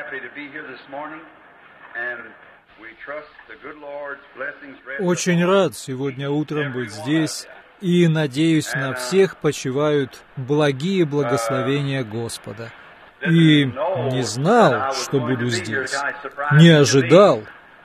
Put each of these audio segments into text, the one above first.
Очень рад сегодня утром быть здесь, и, надеюсь, на всех почивают благие благословения Господа. И не знал, что буду здесь, не ожидал,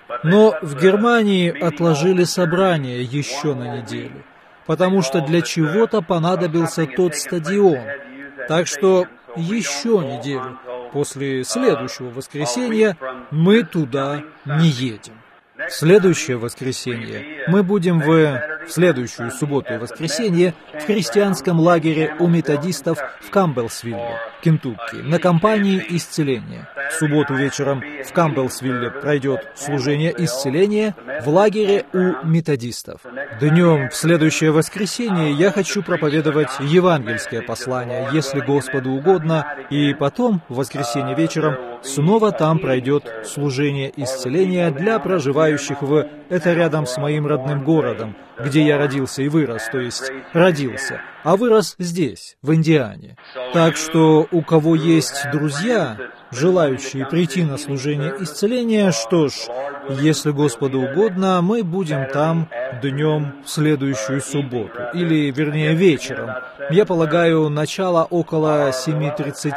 но в Германии отложили собрание еще на неделю, потому что для чего-то понадобился тот стадион. Так что еще неделю после следующего воскресенья мы туда не едем. В следующее воскресенье мы будем в следующую субботу и воскресенье в христианском лагере у методистов в Кампбеллсвилле, Кентукки, на кампании исцеления. В субботу вечером в Кампбеллсвилле пройдет служение исцеления в лагере у методистов. Днем в следующее воскресенье я хочу проповедовать евангельское послание, если Господу угодно, и потом в воскресенье вечером снова там пройдет служение исцеления для проживающих это рядом с моим родным городом, где я родился и вырос, то есть родился, а вырос здесь, в Индиане. Так что у кого есть друзья, желающие прийти на служение исцеления, что ж, если Господу угодно, мы будем там днем в следующую субботу, или, вернее, вечером. Я полагаю, начало около 7:30.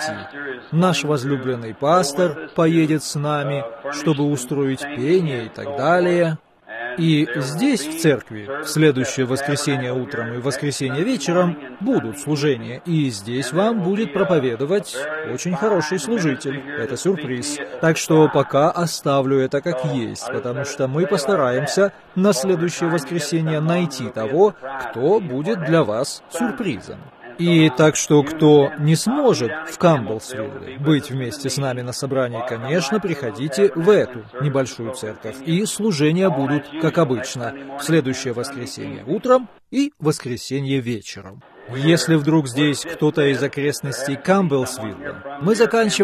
Наш возлюбленный пастор поедет с нами, чтобы устроить пение и так далее. И здесь, в церкви, в следующее воскресенье утром и воскресенье вечером будут служения, и здесь вам будет проповедовать очень хороший служитель. Это сюрприз. Так что пока оставлю это как есть, потому что мы постараемся на следующее воскресенье найти того, кто будет для вас сюрпризом. И так что, кто не сможет в Кампбеллсвилле быть вместе с нами на собрании, конечно, приходите в эту небольшую церковь, и служения будут, как обычно, в следующее воскресенье утром и воскресенье вечером. Если вдруг здесь кто-то из окрестностей Кампбеллсвилла, мы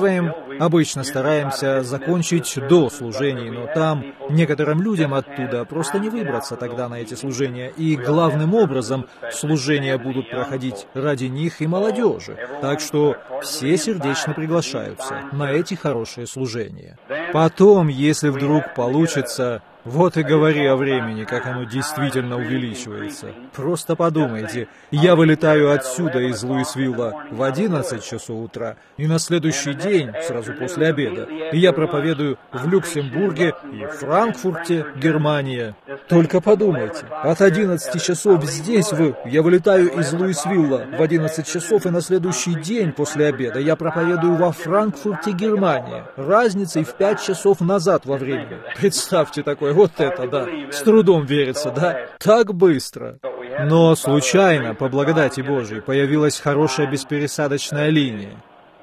обычно стараемся закончить до служений, но там некоторым людям оттуда просто не выбраться тогда на эти служения, и главным образом служения будут проходить ради них и молодежи, так что все сердечно приглашаются на эти хорошие служения. Потом, если вдруг получится... Вот и говори о времени, как оно действительно увеличивается. Просто подумайте, я вылетаю отсюда из Луисвилла в 11 часов утра, и на следующий день, сразу после обеда, я проповедую в Люксембурге и Франкфурте, Германия. Только подумайте, от 11 часов здесь я вылетаю из Луисвилла в 11 часов, и на следующий день после обеда я проповедую во Франкфурте, Германия. Разницей в 5 часов назад во времени. Представьте такое. Вот это, да. С трудом верится, да? Так быстро. Но случайно, по благодати Божией, появилась хорошая беспересадочная линия.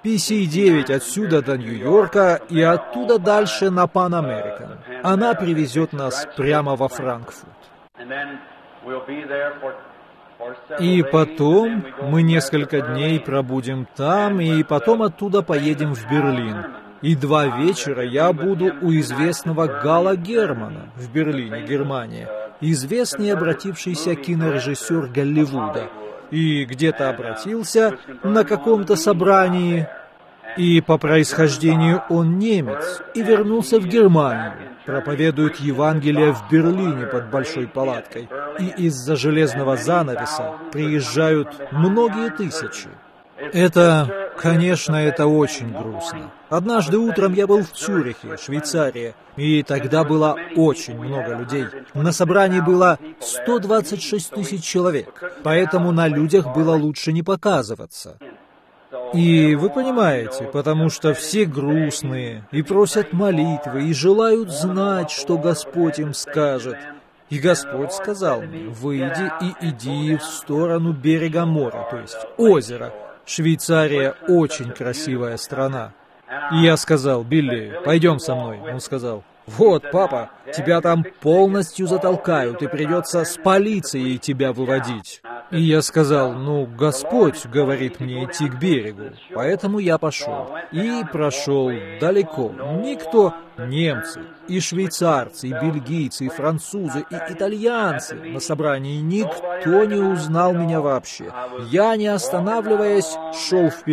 PC-9 отсюда до Нью-Йорка и оттуда дальше на Pan American. Она привезет нас прямо во Франкфурт. И потом мы несколько дней пробудем там, и потом оттуда поедем в Берлин. И 2 вечера я буду у известного Гала Германа в Берлине, Германия, известный обратившийся кинорежиссер Голливуда, и где-то обратился на каком-то собрании, и по происхождению он немец, и вернулся в Германию, проповедует Евангелие в Берлине под большой палаткой, и из-за железного занавеса приезжают многие тысячи. Конечно, это очень грустно. Однажды утром я был в Цюрихе, Швейцария, и тогда было очень много людей. На собрании было 126 тысяч человек, поэтому на людях было лучше не показываться. И вы понимаете, потому что все грустные, и просят молитвы, и желают знать, что Господь им скажет. И Господь сказал мне: «Выйди и иди в сторону берега моря», то есть озера. Швейцария очень красивая страна. И я сказал: «Билли, пойдем со мной». Он сказал: «Вот, папа, тебя там полностью затолкают, и придется с полицией тебя выводить». И я сказал: Господь говорит мне идти к берегу. Поэтому я пошел. И прошел далеко. Немцы, и швейцарцы, и бельгийцы, и французы, и итальянцы на собрании, никто не узнал меня вообще. Я, не останавливаясь, шел вперед.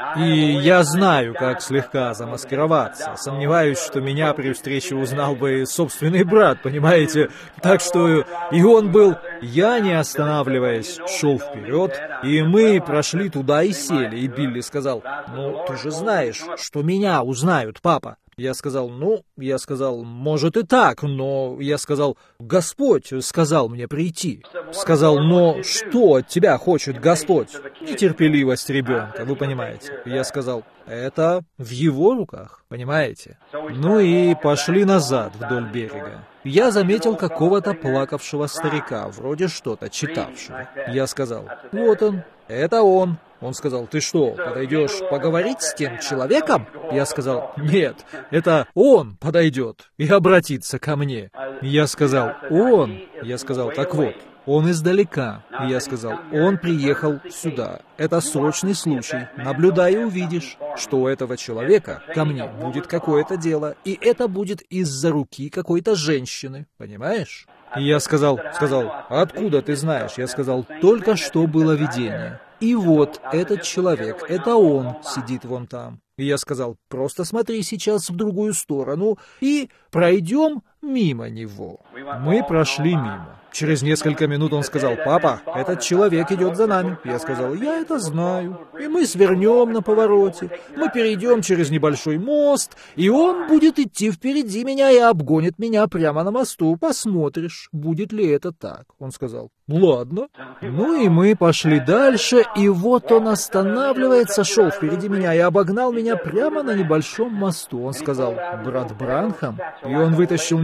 И я знаю, как слегка замаскироваться. Сомневаюсь, что меня при встрече узнал бы собственный брат, понимаете? Так что и он был... Я, не останавливаясь, шел вперед, и мы прошли туда и сели, и Билли сказал: «Ну, ты же знаешь, что меня узнают, папа». Я сказал: может и так, но я сказал: Господь сказал мне прийти. Сказал: но что от тебя хочет Господь? Нетерпеливость ребенка, вы понимаете. Я сказал: это в его руках, понимаете? Ну и пошли назад вдоль берега. Я заметил какого-то плакавшего старика, вроде что-то читавшего. Я сказал: вот он, это он. Он сказал: ты что, подойдешь поговорить с тем человеком? Я сказал: нет, это он подойдет и обратится ко мне. Я сказал: он? Я сказал: так вот, он издалека. Я сказал: он приехал сюда. Это срочный случай. Наблюдай и увидишь, что у этого человека ко мне будет какое-то дело, и это будет из-за руки какой-то женщины. Понимаешь? И я сказал: откуда ты знаешь? Я сказал: только что было видение. И вот этот человек, это он сидит вон там. И я сказал: просто смотри сейчас в другую сторону и пройдем мимо него. Мы прошли мимо. Через несколько минут он сказал: папа, этот человек идет за нами. Я сказал: я это знаю. И мы свернем на повороте. Мы перейдем через небольшой мост, и он будет идти впереди меня и обгонит меня прямо на мосту. Посмотришь, будет ли это так. Он сказал: ладно. Ну и мы пошли дальше, и вот он останавливается, шел впереди меня и обогнал меня прямо на небольшом мосту. Он сказал: брат Бранхам. И он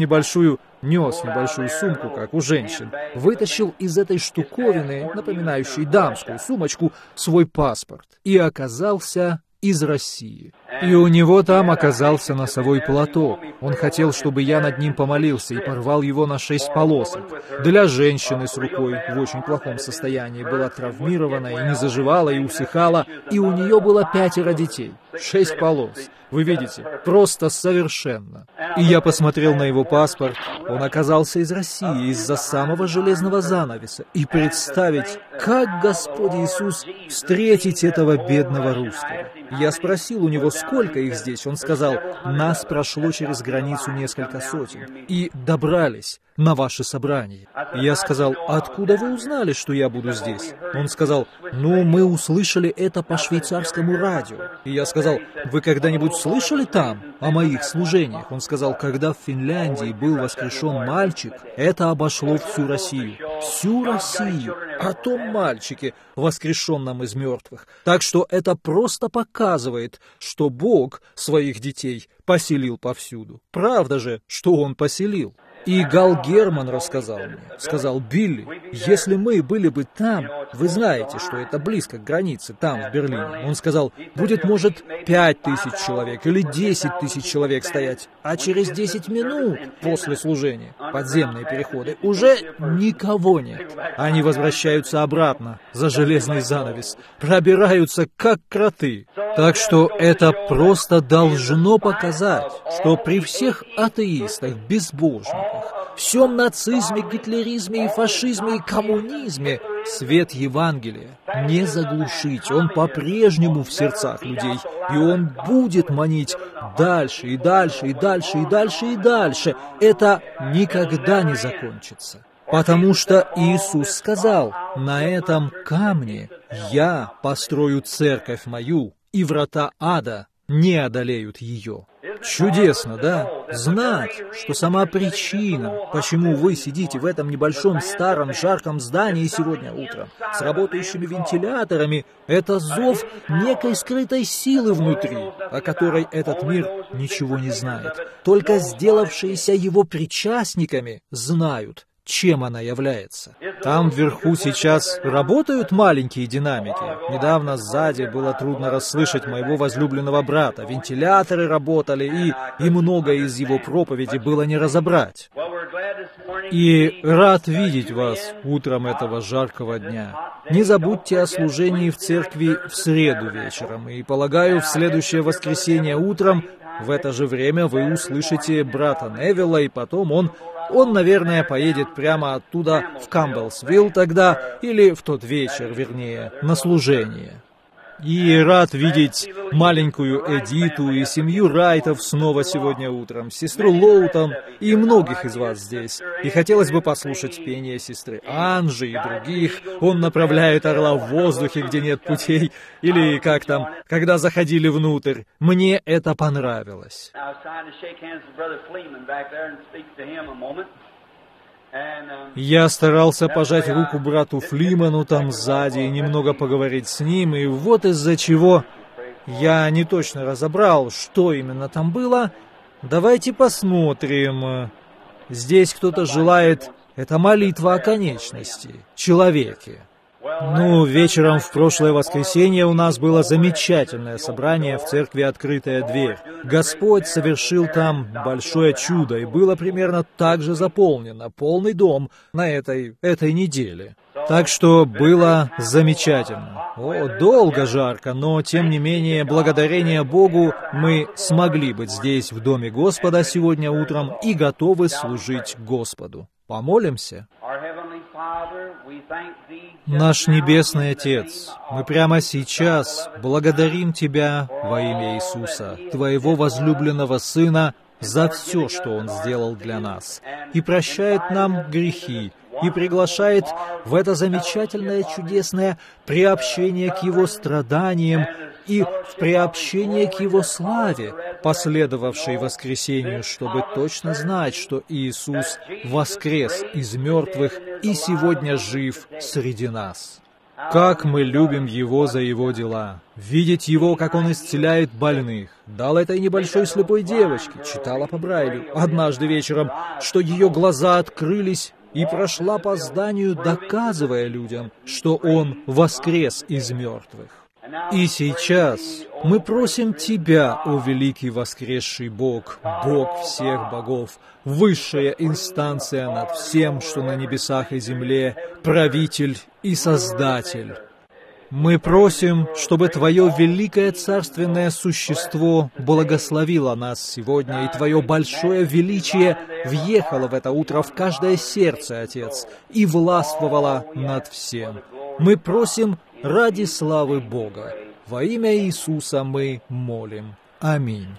нес небольшую сумку, как у женщин, вытащил из этой штуковины, напоминающей дамскую сумочку, свой паспорт и оказался из России. И у него там оказался носовой платок. Он хотел, чтобы я над ним помолился, и порвал его на 6 полосок. Для женщины с рукой в очень плохом состоянии, была травмирована и не заживала, и усыхала, и у нее было 5 детей. 6 полос. Вы видите, просто совершенно. И я посмотрел на его паспорт. Он оказался из России, из-за самого железного занавеса. И представить, как Господь Иисус встретить этого бедного русского. Я спросил у него, сколько их здесь. Он сказал: нас прошло через границу несколько сотен и добрались на ваше собрание. Я сказал: откуда вы узнали, что я буду здесь? Он сказал: мы услышали это по швейцарскому радио. И я сказал: вы когда-нибудь слышали там о моих служениях? Он сказал: когда в Финляндии был воскрешен мальчик, это обошло всю Россию. Всю Россию о том мальчике, воскрешенном из мертвых. Так что это просто показывает, что Бог своих детей поселил повсюду. Правда же, что Он поселил? И Гал Герман рассказал мне, сказал: Билли, если мы были бы там, вы знаете, что это близко к границе, там, в Берлине. Он сказал: будет, может, 5000 человек или 10 тысяч человек стоять, а через 10 минут после служения, подземные переходы, уже никого нет. Они возвращаются обратно за железный занавес, пробираются как кроты. Так что это просто должно показать, что при всех атеистах, безбожниках, всем нацизме, гитлеризме и фашизме и коммунизме свет Евангелия не заглушить. Он по-прежнему в сердцах людей, и он будет манить дальше и дальше и дальше и дальше и дальше. Это никогда не закончится. Потому что Иисус сказал: на этом камне я построю церковь мою, и врата ада не одолеют ее. Чудесно, да? Знать, что сама причина, почему вы сидите в этом небольшом старом жарком здании сегодня утром, с работающими вентиляторами, это зов некой скрытой силы внутри, о которой этот мир ничего не знает. Только сделавшиеся его причастниками знают, чем она является. Там вверху сейчас работают маленькие динамики. Недавно сзади было трудно расслышать моего возлюбленного брата. Вентиляторы работали, и многое из его проповеди было не разобрать. И рад видеть вас утром этого жаркого дня. Не забудьте о служении в церкви в среду вечером. И, полагаю, в следующее воскресенье утром в это же время вы услышите брата Невилла, и потом он, наверное, поедет прямо оттуда в Кампбеллсвилл тогда, или в тот вечер, вернее, на служение. И рад видеть маленькую Эдиту и семью Райтов снова сегодня утром, сестру Лоутон и многих из вас здесь. И хотелось бы послушать пение сестры Анжи и других. Он направляет орла в воздухе, где нет путей. Или как там, когда заходили внутрь. Мне это понравилось. Я старался пожать руку брату Флиману там сзади и немного поговорить с ним, и вот из-за чего я не точно разобрал, что именно там было. Давайте посмотрим. Здесь кто-то желает... Это молитва о конечности, человеке. Ну, вечером в прошлое воскресенье у нас было замечательное собрание в церкви «Открытая дверь». Господь совершил там большое чудо, и было примерно так же заполнено, полный дом на этой неделе. Так что было замечательно. О, долго жарко, но тем не менее, благодарение Богу, мы смогли быть здесь, в Доме Господа, сегодня утром и готовы служить Господу. Помолимся? Наш Небесный Отец, мы прямо сейчас благодарим Тебя во имя Иисуса, Твоего возлюбленного Сына, за все, что Он сделал для нас, и прощает нам грехи, и приглашает в это замечательное, чудесное приобщение к Его страданиям и в приобщение к Его славе, последовавшей воскресению, чтобы точно знать, что Иисус воскрес из мертвых и сегодня жив среди нас. Как мы любим Его за Его дела, видеть Его, как Он исцеляет больных. Дал этой небольшой слепой девочке, читала по Брайлю, однажды вечером, что ее глаза открылись, и прошла по зданию, доказывая людям, что Он воскрес из мертвых. И сейчас мы просим Тебя, о великий воскресший Бог, Бог всех богов, высшая инстанция над всем, что на небесах и земле, правитель и Создатель. Мы просим, чтобы Твое великое царственное существо благословило нас сегодня, и Твое большое величие въехало в это утро в каждое сердце, Отец, и властвовало над всем. Мы просим ради славы Бога. Во имя Иисуса мы молим. Аминь.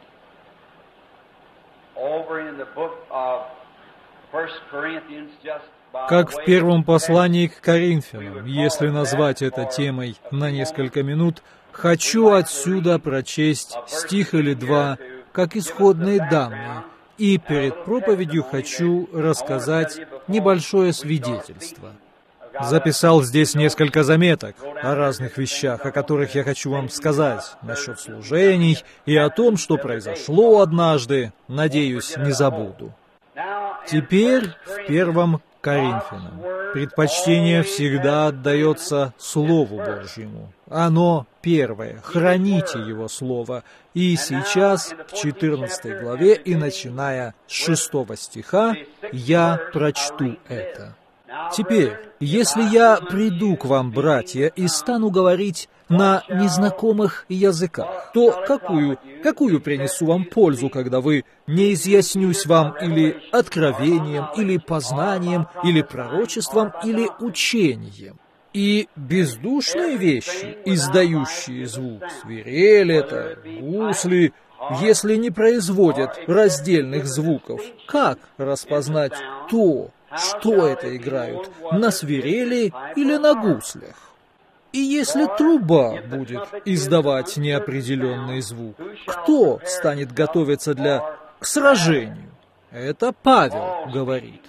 Как в первом послании к Коринфянам, если назвать это темой на несколько минут, хочу отсюда прочесть стих или два, как исходные данные, и перед проповедью хочу рассказать небольшое свидетельство. Записал здесь несколько заметок о разных вещах, о которых я хочу вам сказать, насчет служений и о том, что произошло однажды, надеюсь, не забуду. Теперь в первом Коринфянам. Предпочтение всегда отдается Слову Божьему. Оно первое. Храните Его Слово. И сейчас, в 14 главе и начиная с 6 стиха, я прочту это. Теперь, если я приду к вам, братья, и стану говорить на незнакомых языках, то какую принесу вам пользу, когда вы не изъяснюсь вам или откровением, или познанием, или пророчеством, или учением? И бездушные вещи, издающие звук, свирель это, гусли, если не производят раздельных звуков, как распознать то, что это играют, на свирели или на гуслях? И если труба будет издавать неопределенный звук, кто станет готовиться к сражению? Это Павел говорит.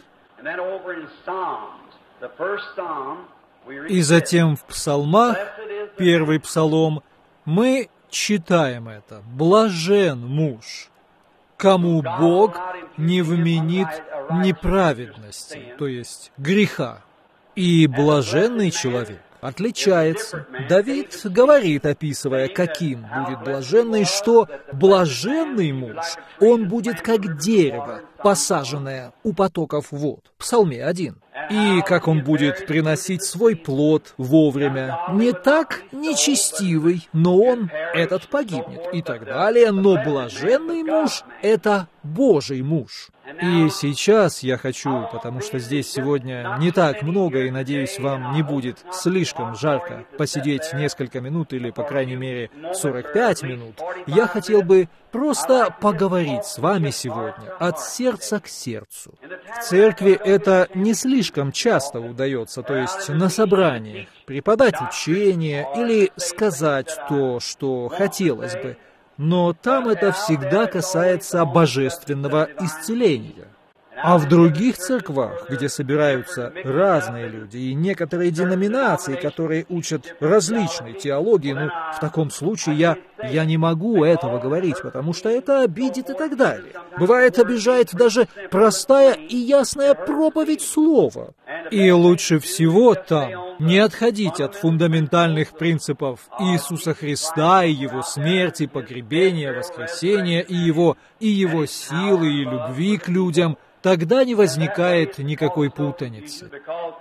И затем в псалмах, первый псалом, мы читаем это. «Блажен муж, кому Бог не вменит неправедности», то есть греха. И блаженный человек отличается. Давид говорит, описывая, каким будет блаженный, что блаженный муж, он будет как дерево, посаженное у потоков вод, в Псалме 1. И как он будет приносить свой плод вовремя. Не так нечестивый, но он этот погибнет и так далее. Но блаженный муж — это Божий муж. И сейчас я хочу, потому что здесь сегодня не так много, и, надеюсь, вам не будет слишком жарко посидеть несколько минут, или, по крайней мере, 45 минут, я хотел бы просто поговорить с вами сегодня от сердца к сердцу. В церкви это не слишком часто удается, то есть на собраниях, преподать учение или сказать то, что хотелось бы. Но там это всегда касается божественного исцеления. А в других церквах, где собираются разные люди и некоторые деноминации, которые учат различной теологии, в таком случае я не могу этого говорить, потому что это обидит и так далее. Бывает, обижает даже простая и ясная проповедь слова. И лучше всего там не отходить от фундаментальных принципов Иисуса Христа и Его смерти, погребения, воскресения и Его силы и любви к людям. Тогда не возникает никакой путаницы.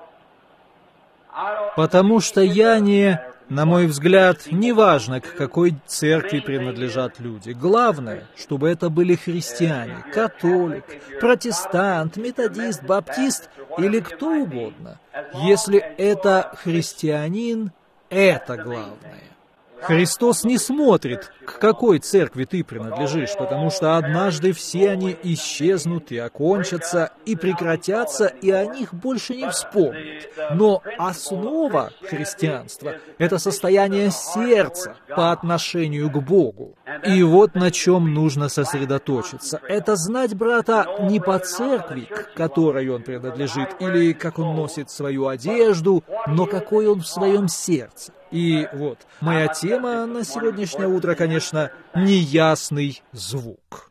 Потому что на мой взгляд, не важно, к какой церкви принадлежат люди. Главное, чтобы это были христиане, католик, протестант, методист, баптист или кто угодно. Если это христианин, это главное. Христос не смотрит, к какой церкви ты принадлежишь, потому что однажды все они исчезнут и окончатся, и прекратятся, и о них больше не вспомнят. Но основа христианства — это состояние сердца по отношению к Богу. И вот на чем нужно сосредоточиться. Это знать брата не по церкви, к которой он принадлежит, или как он носит свою одежду, но какой он в своем сердце. И вот, моя тема на сегодняшнее утро, конечно, неясный звук.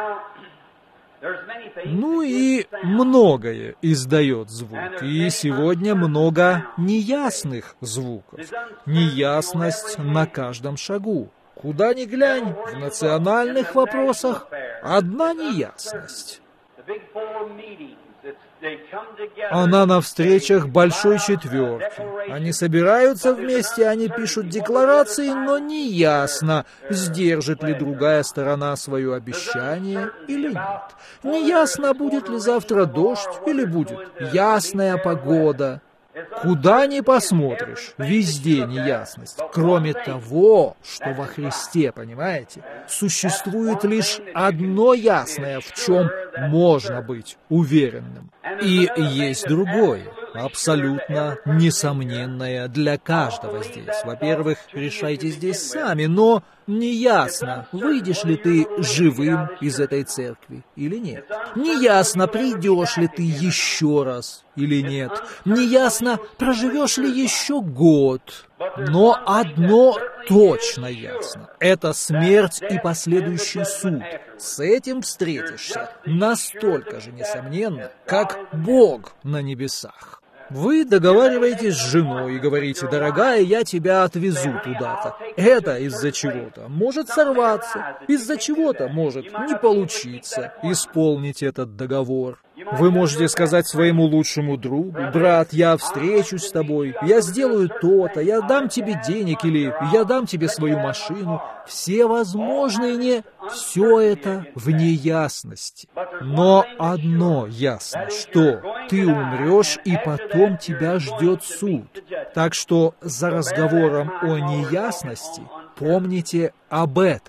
И многое издает звук. И сегодня много неясных звуков. Неясность на каждом шагу. Куда ни глянь, в национальных вопросах одна неясность. Она на встречах Большой Четверки. Они собираются вместе, они пишут декларации, но неясно, сдержит ли другая сторона свое обещание или нет. Неясно, будет ли завтра дождь или будет ясная погода. Куда ни посмотришь, везде неясность. Кроме того, что во Христе, понимаете, существует лишь одно ясное, в чем можно быть уверенным. И есть другое, абсолютно несомненное для каждого здесь. Во-первых, решайте здесь сами, но неясно, выйдешь ли ты живым из этой церкви или нет. Неясно, придешь ли ты еще раз или нет. Неясно, проживешь ли еще год. Но одно точно ясно. Это смерть и последующий суд. С этим встретишься настолько же несомненно, как Бог на небесах. Вы договариваетесь с женой и говорите: «Дорогая, я тебя отвезу туда-то». Это из-за чего-то может сорваться, из-за чего-то может не получиться исполнить этот договор. Вы можете сказать своему лучшему другу: «Брат, я встречусь с тобой, я сделаю то-то, я дам тебе денег или я дам тебе свою машину». Все возможные все это в неясности. Но одно ясно, что ты умрешь, и потом тебя ждет суд. Так что за разговором о неясности помните об этом.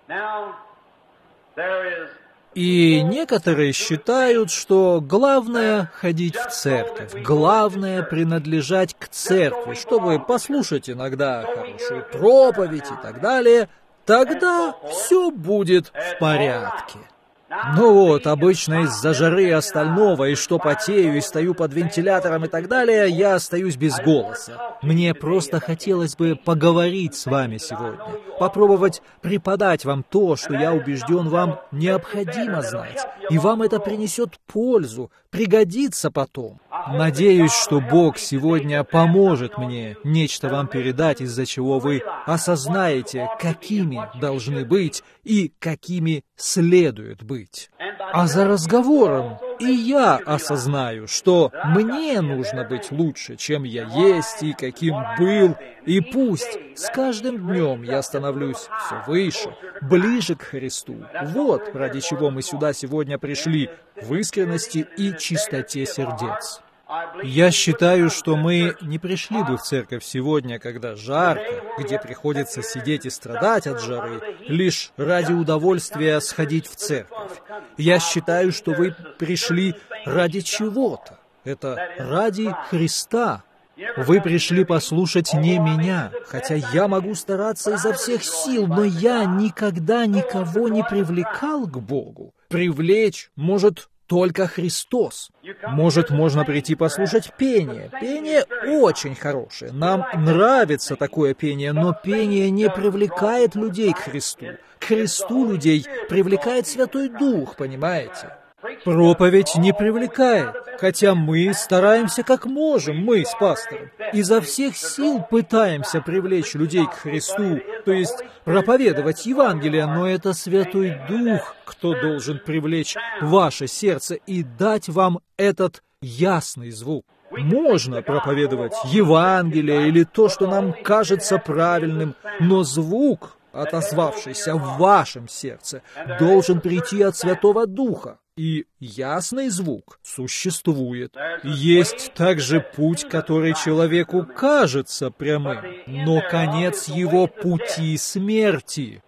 И некоторые считают, что главное ходить в церковь, главное принадлежать к церкви, чтобы послушать иногда хорошую проповедь и так далее, тогда все будет в порядке. Обычно из-за жары и остального, и что потею, и стою под вентилятором и так далее, я остаюсь без голоса. Мне просто хотелось бы поговорить с вами сегодня, попробовать преподать вам то, что я убежден, вам необходимо знать, и вам это принесет пользу, пригодится потом. Надеюсь, что Бог сегодня поможет мне нечто вам передать, из-за чего вы осознаете, какими должны быть и какими следует быть. а за разговором и я осознаю, что мне нужно быть лучше, чем я есть и каким был, и пусть с каждым днем я становлюсь все выше, ближе к Христу. Вот ради чего мы сюда сегодня пришли, в искренности и чистоте сердец. Я считаю, что мы не пришли бы в церковь сегодня, когда жарко, где приходится сидеть и страдать от жары, лишь ради удовольствия сходить в церковь. Я считаю, что вы пришли ради чего-то. Это ради Христа. Вы пришли послушать не меня, хотя я могу стараться изо всех сил, но я никогда никого не привлекал к Богу. Привлечь может только Христос. Может, можно прийти послушать пение. Пение очень хорошее. Нам нравится такое пение, но пение не привлекает людей к Христу. К Христу людей привлекает Святой Дух, понимаете? Проповедь не привлекает, хотя мы стараемся как можем, мы с пастором. Изо всех сил пытаемся привлечь людей к Христу, то есть проповедовать Евангелие, но это Святой Дух, кто должен привлечь ваше сердце и дать вам этот ясный звук. Можно проповедовать Евангелие или то, что нам кажется правильным, но звук, отозвавшийся в вашем сердце, должен прийти от Святого Духа. И ясный звук существует. Есть также путь, который человеку кажется прямым, но конец его пути смерти.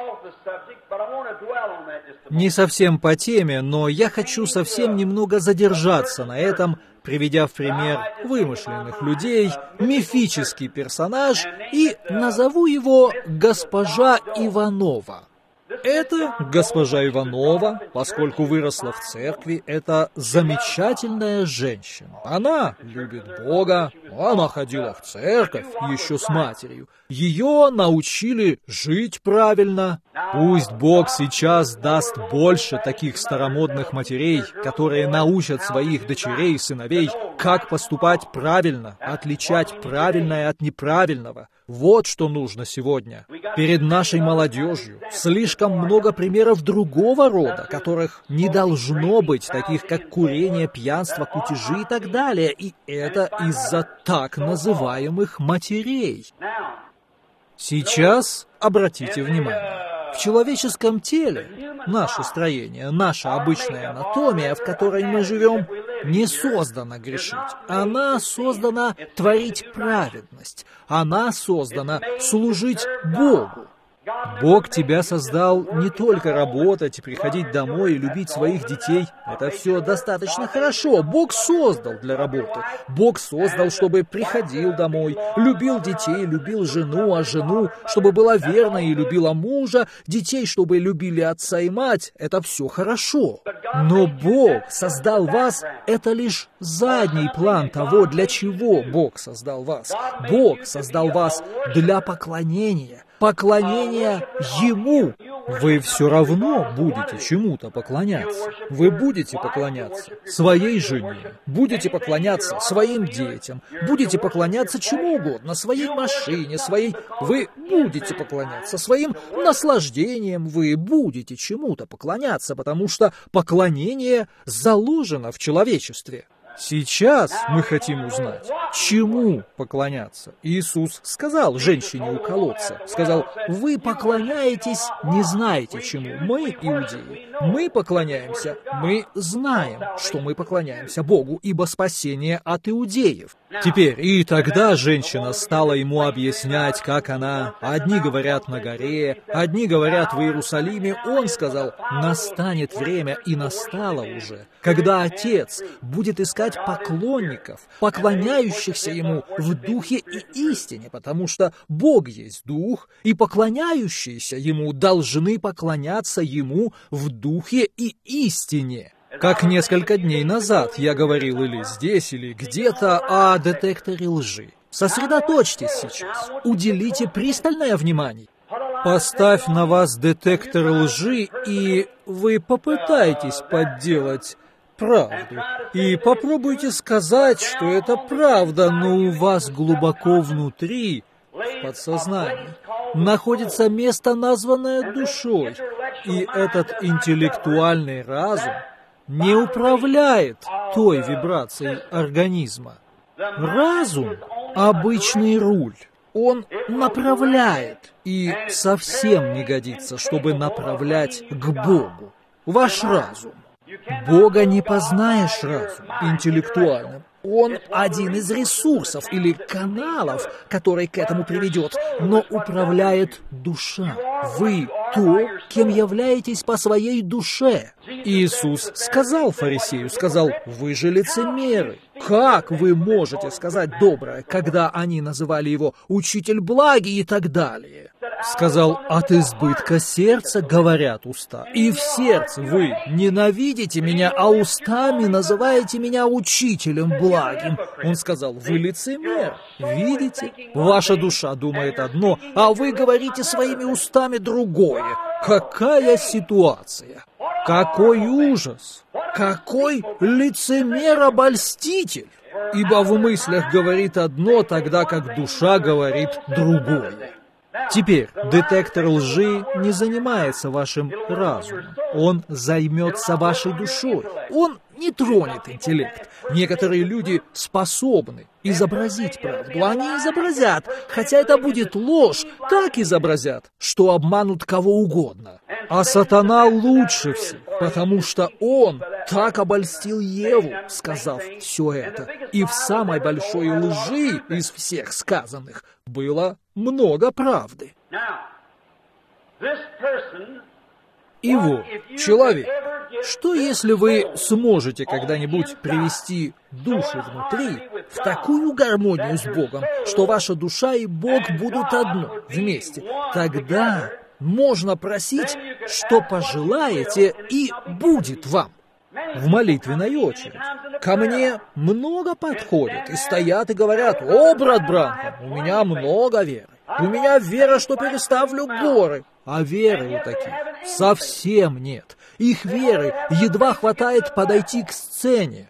Не совсем по теме, но я хочу совсем немного задержаться на этом, приведя в пример вымышленных людей, мифический персонаж, и назову его госпожа Иванова. Это госпожа Иванова, поскольку выросла в церкви, это замечательная женщина. Она любит Бога, она ходила в церковь еще с матерью. Ее научили жить правильно. Пусть Бог сейчас даст больше таких старомодных матерей, которые научат своих дочерей и сыновей, как поступать правильно, отличать правильное от неправильного. Вот что нужно сегодня. Перед нашей молодежью слишком много примеров другого рода, которых не должно быть, таких как курение, пьянство, кутежи и так далее. И это из-за так называемых матерей. Сейчас обратите внимание. В человеческом теле наше строение, наша обычная анатомия, в которой мы живем, не создана грешить. Она создана творить праведность. Она создана служить Богу. Бог тебя создал не только работать, приходить домой и любить своих детей. Это все достаточно хорошо. Бог создал для работы. Бог создал, чтобы приходил домой, любил детей, любил жену, а жену, чтобы была верной и любила мужа, детей, чтобы любили отца и мать. Это все хорошо. Но Бог создал вас, это лишь задний план того, для чего Бог создал вас. Бог создал вас для поклонения. Поклонение Ему. Вы все равно будете чему-то поклоняться. Вы будете поклоняться своей жене, будете поклоняться своим детям, будете поклоняться чему угодно, своей машине, своей... Вы будете поклоняться своим наслаждением, вы будете чему-то поклоняться, потому что поклонение заложено в человечестве. Сейчас мы хотим узнать, чему поклоняться. Иисус сказал женщине у колодца, сказал: вы поклоняетесь, не знаете чему. Мы, иудеи, мы поклоняемся, мы знаем, что мы поклоняемся Богу, ибо спасение от иудеев. Теперь, и тогда женщина стала ему объяснять, как она. Одни говорят на горе, одни говорят в Иерусалиме. Он сказал: настанет время, и настало уже, когда Отец будет искать поклонников, поклоняющихся Ему в духе и истине, потому что Бог есть Дух, и поклоняющиеся Ему должны поклоняться Ему в духе и истине. Как несколько дней назад я говорил или здесь, или где-то о детекторе лжи. Сосредоточьтесь сейчас, уделите пристальное внимание. Поставь на вас детектор лжи, и вы попытаетесь подделать правду. И попробуйте сказать, что это правда, но у вас глубоко внутри, в подсознании, находится место, названное душой. И этот интеллектуальный разум не управляет той вибрацией организма. Разум — обычный руль. Он направляет и совсем не годится, чтобы направлять к Богу. Ваш разум. Бога не познаешь разумом интеллектуальным. Он один из ресурсов или каналов, который к этому приведет, но управляет душа. Вы то, кем являетесь по своей душе. Иисус сказал фарисею, вы же лицемеры. Как вы можете сказать доброе, когда они называли его «учитель благий» и так далее? Сказал, от избытка сердца говорят уста. И в сердце вы ненавидите меня, а устами называете меня учителем благим. Он сказал, вы лицемер. Видите? Ваша душа думает одно, а вы говорите своими устами другое. Какая ситуация? Какой ужас! Какой лицемер-обольститель! Ибо в мыслях говорит одно, тогда как душа говорит другое. Теперь детектор лжи не занимается вашим разумом. Он займется вашей душой. Он не тронет интеллект. Некоторые люди способны изобразить правду. Они изобразят, хотя это будет ложь, так изобразят, что обманут кого угодно. А сатана лучше всех, потому что он так обольстил Еву, сказав все это. И в самой большой лжи из всех сказанных было много правды. И вот, человек, что если вы сможете когда-нибудь привести душу внутри в такую гармонию с Богом, что ваша душа и Бог будут одно, вместе, тогда можно просить, что пожелаете, и будет вам. В молитвенной очередь. Ко мне много подходят и стоят и говорят, «О, брат Бранхам, у меня много веры. У меня вера, что переставлю горы». А веры у таких совсем нет. Их веры едва хватает подойти к сцене.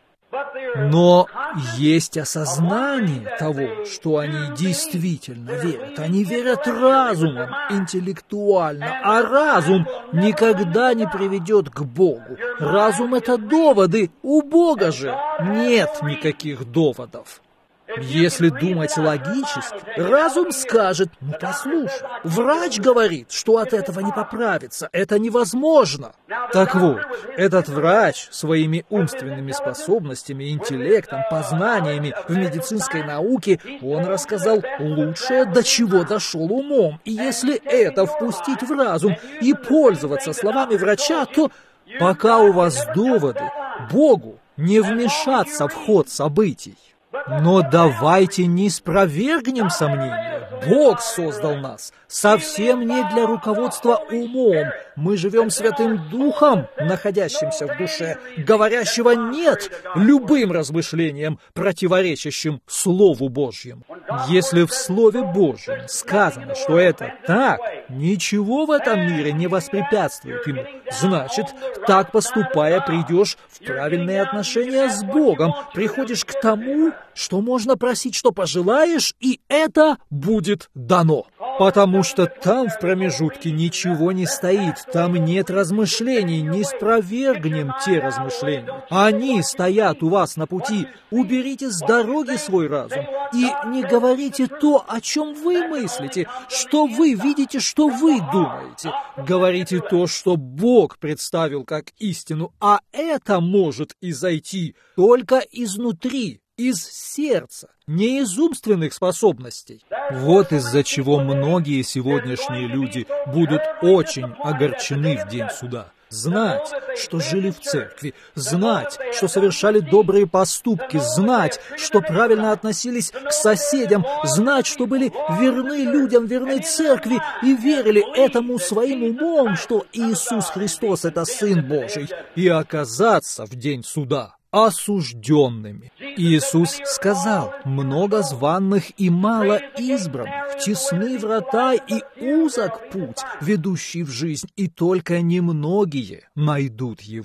Но есть осознание того, что они действительно верят. Они верят разумом, интеллектуально, а разум никогда не приведет к Богу. Разум — это доводы, у Бога же нет никаких доводов. Если думать логически, разум скажет, послушай, врач говорит, что от этого не поправится, это невозможно. Так вот, этот врач своими умственными способностями, интеллектом, познаниями в медицинской науке, он рассказал лучшее, до чего дошел умом. И если это впустить в разум и пользоваться словами врача, то пока у вас доводы, Богу не вмешаться в ход событий. Но давайте не спровергнем сомнения. Бог создал нас совсем не для руководства умом. Мы живем Святым Духом, находящимся в душе, говорящего «нет» любым размышлениям, противоречащим Слову Божьему. Если в Слове Божьем сказано, что это так, ничего в этом мире не воспрепятствует ему. Значит, так поступая, придешь в правильные отношения с Богом, приходишь к тому, что можно просить, что пожелаешь, и это будет дано. Потому что там в промежутке ничего не стоит, там нет размышлений, не спровергнем те размышления. Они стоят у вас на пути. Уберите с дороги свой разум и не говорите то, о чем вы мыслите, что вы видите, что вы думаете. Говорите то, что Бог представил как истину, а это может изойти только изнутри, из сердца, не из умственных способностей. Вот из-за чего многие сегодняшние люди будут очень огорчены в день суда. Знать, что жили в церкви, знать, что совершали добрые поступки, знать, что правильно относились к соседям, знать, что были верны людям, верны церкви и верили этому своим умом, что Иисус Христос — это Сын Божий, и оказаться в день суда осужденными. Иисус сказал, много званных и мало избранных, тесны врата и узок путь, ведущий в жизнь, и только немногие найдут его.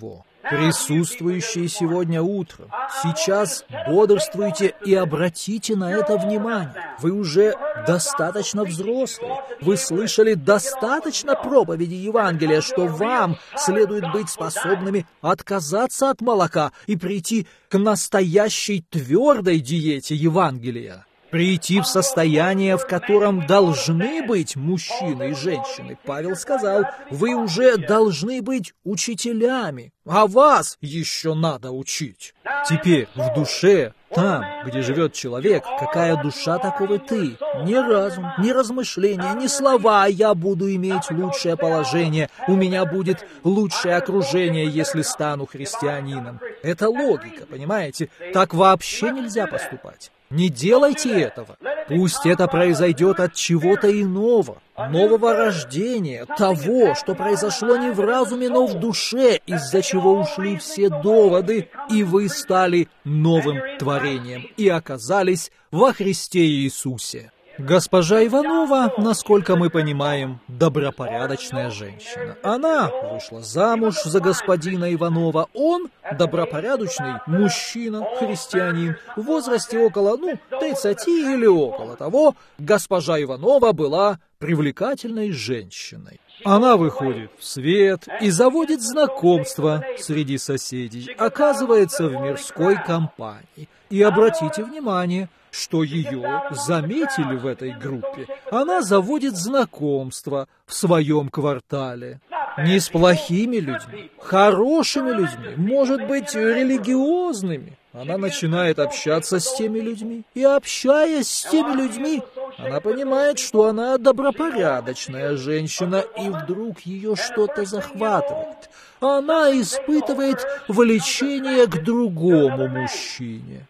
присутствующие сегодня утром, сейчас бодрствуйте и обратите на это внимание. Вы уже достаточно взрослые, вы слышали достаточно проповеди Евангелия, что вам следует быть способными отказаться от молока и прийти к настоящей твердой диете Евангелия. Прийти в состояние, в котором должны быть мужчины и женщины. Павел сказал, вы уже должны быть учителями, а вас еще надо учить. Теперь в душе, там, где живет человек, какая душа, таков и ты. Ни разум, ни размышления, ни слова, я буду иметь лучшее положение, у меня будет лучшее окружение, если стану христианином. Это логика, понимаете? Так вообще нельзя поступать. Не делайте этого. Пусть это произойдет от чего-то иного, нового рождения, того, что произошло не в разуме, но в душе, из-за чего ушли все доводы, и вы стали новым творением и оказались во Христе Иисусе. Госпожа Иванова, насколько мы понимаем, добропорядочная женщина. Она вышла замуж за господина Иванова. Он добропорядочный мужчина, христианин, в возрасте около, 30 или около того. Госпожа Иванова была привлекательной женщиной. Она выходит в свет и заводит знакомства среди соседей, оказывается в мирской компании. И обратите внимание, что ее заметили в этой группе. Она заводит знакомства в своем квартале. Не с плохими людьми, хорошими людьми, может быть, религиозными. Она начинает общаться с теми людьми. И общаясь с теми людьми, она понимает, что она добропорядочная женщина, и вдруг ее что-то захватывает. Она испытывает влечение к другому мужчине.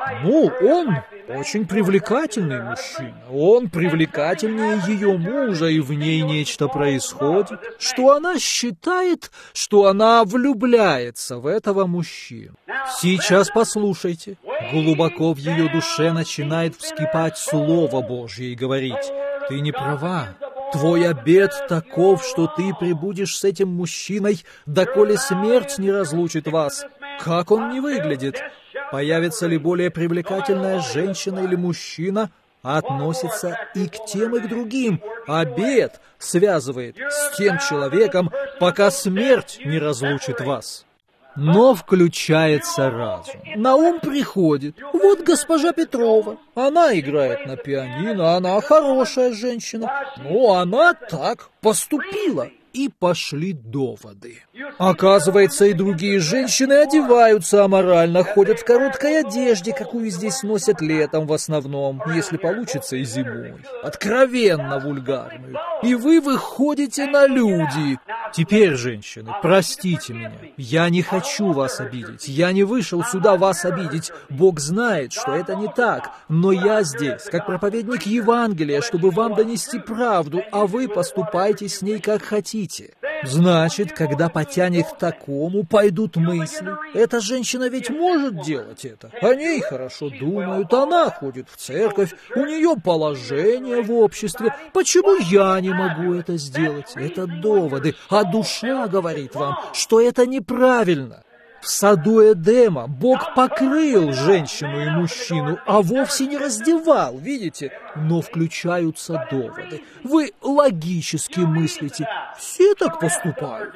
Он очень привлекательный мужчина. Он привлекательнее ее мужа, и в ней нечто происходит, что она считает, что она влюбляется в этого мужчину. Сейчас послушайте. Глубоко в ее душе начинает вскипать Слово Божье и говорить: «Ты не права. Твой обет таков, что ты пребудешь с этим мужчиной, доколе смерть не разлучит вас. Как он не выглядит? Появится ли более привлекательная женщина или мужчина, относится и к тем, и к другим. Обет связывает с тем человеком, пока смерть не разлучит вас». Но включается разум. На ум приходит: вот госпожа Петрова, она играет на пианино, она хорошая женщина, но она так поступила. И пошли доводы. Оказывается, и другие женщины одеваются аморально, ходят в короткой одежде, какую здесь носят летом в основном, если получится и зимой. Откровенно вульгарную. И вы выходите на люди. Теперь, женщины, простите меня. Я не хочу вас обидеть. Я не вышел сюда вас обидеть. Бог знает, что это не так. Но я здесь, как проповедник Евангелия, чтобы вам донести правду, а вы поступайте с ней как хотите. Значит, когда потянет к такому, пойдут мысли. Эта женщина ведь может делать это. О ней хорошо думают, она ходит в церковь, у нее положение в обществе. Почему я не могу это сделать? Это доводы. А душа говорит вам, что это неправильно. В саду Эдема Бог покрыл женщину и мужчину, а вовсе не раздевал, видите? Но включаются доводы. Вы логически мыслите. Все так поступают.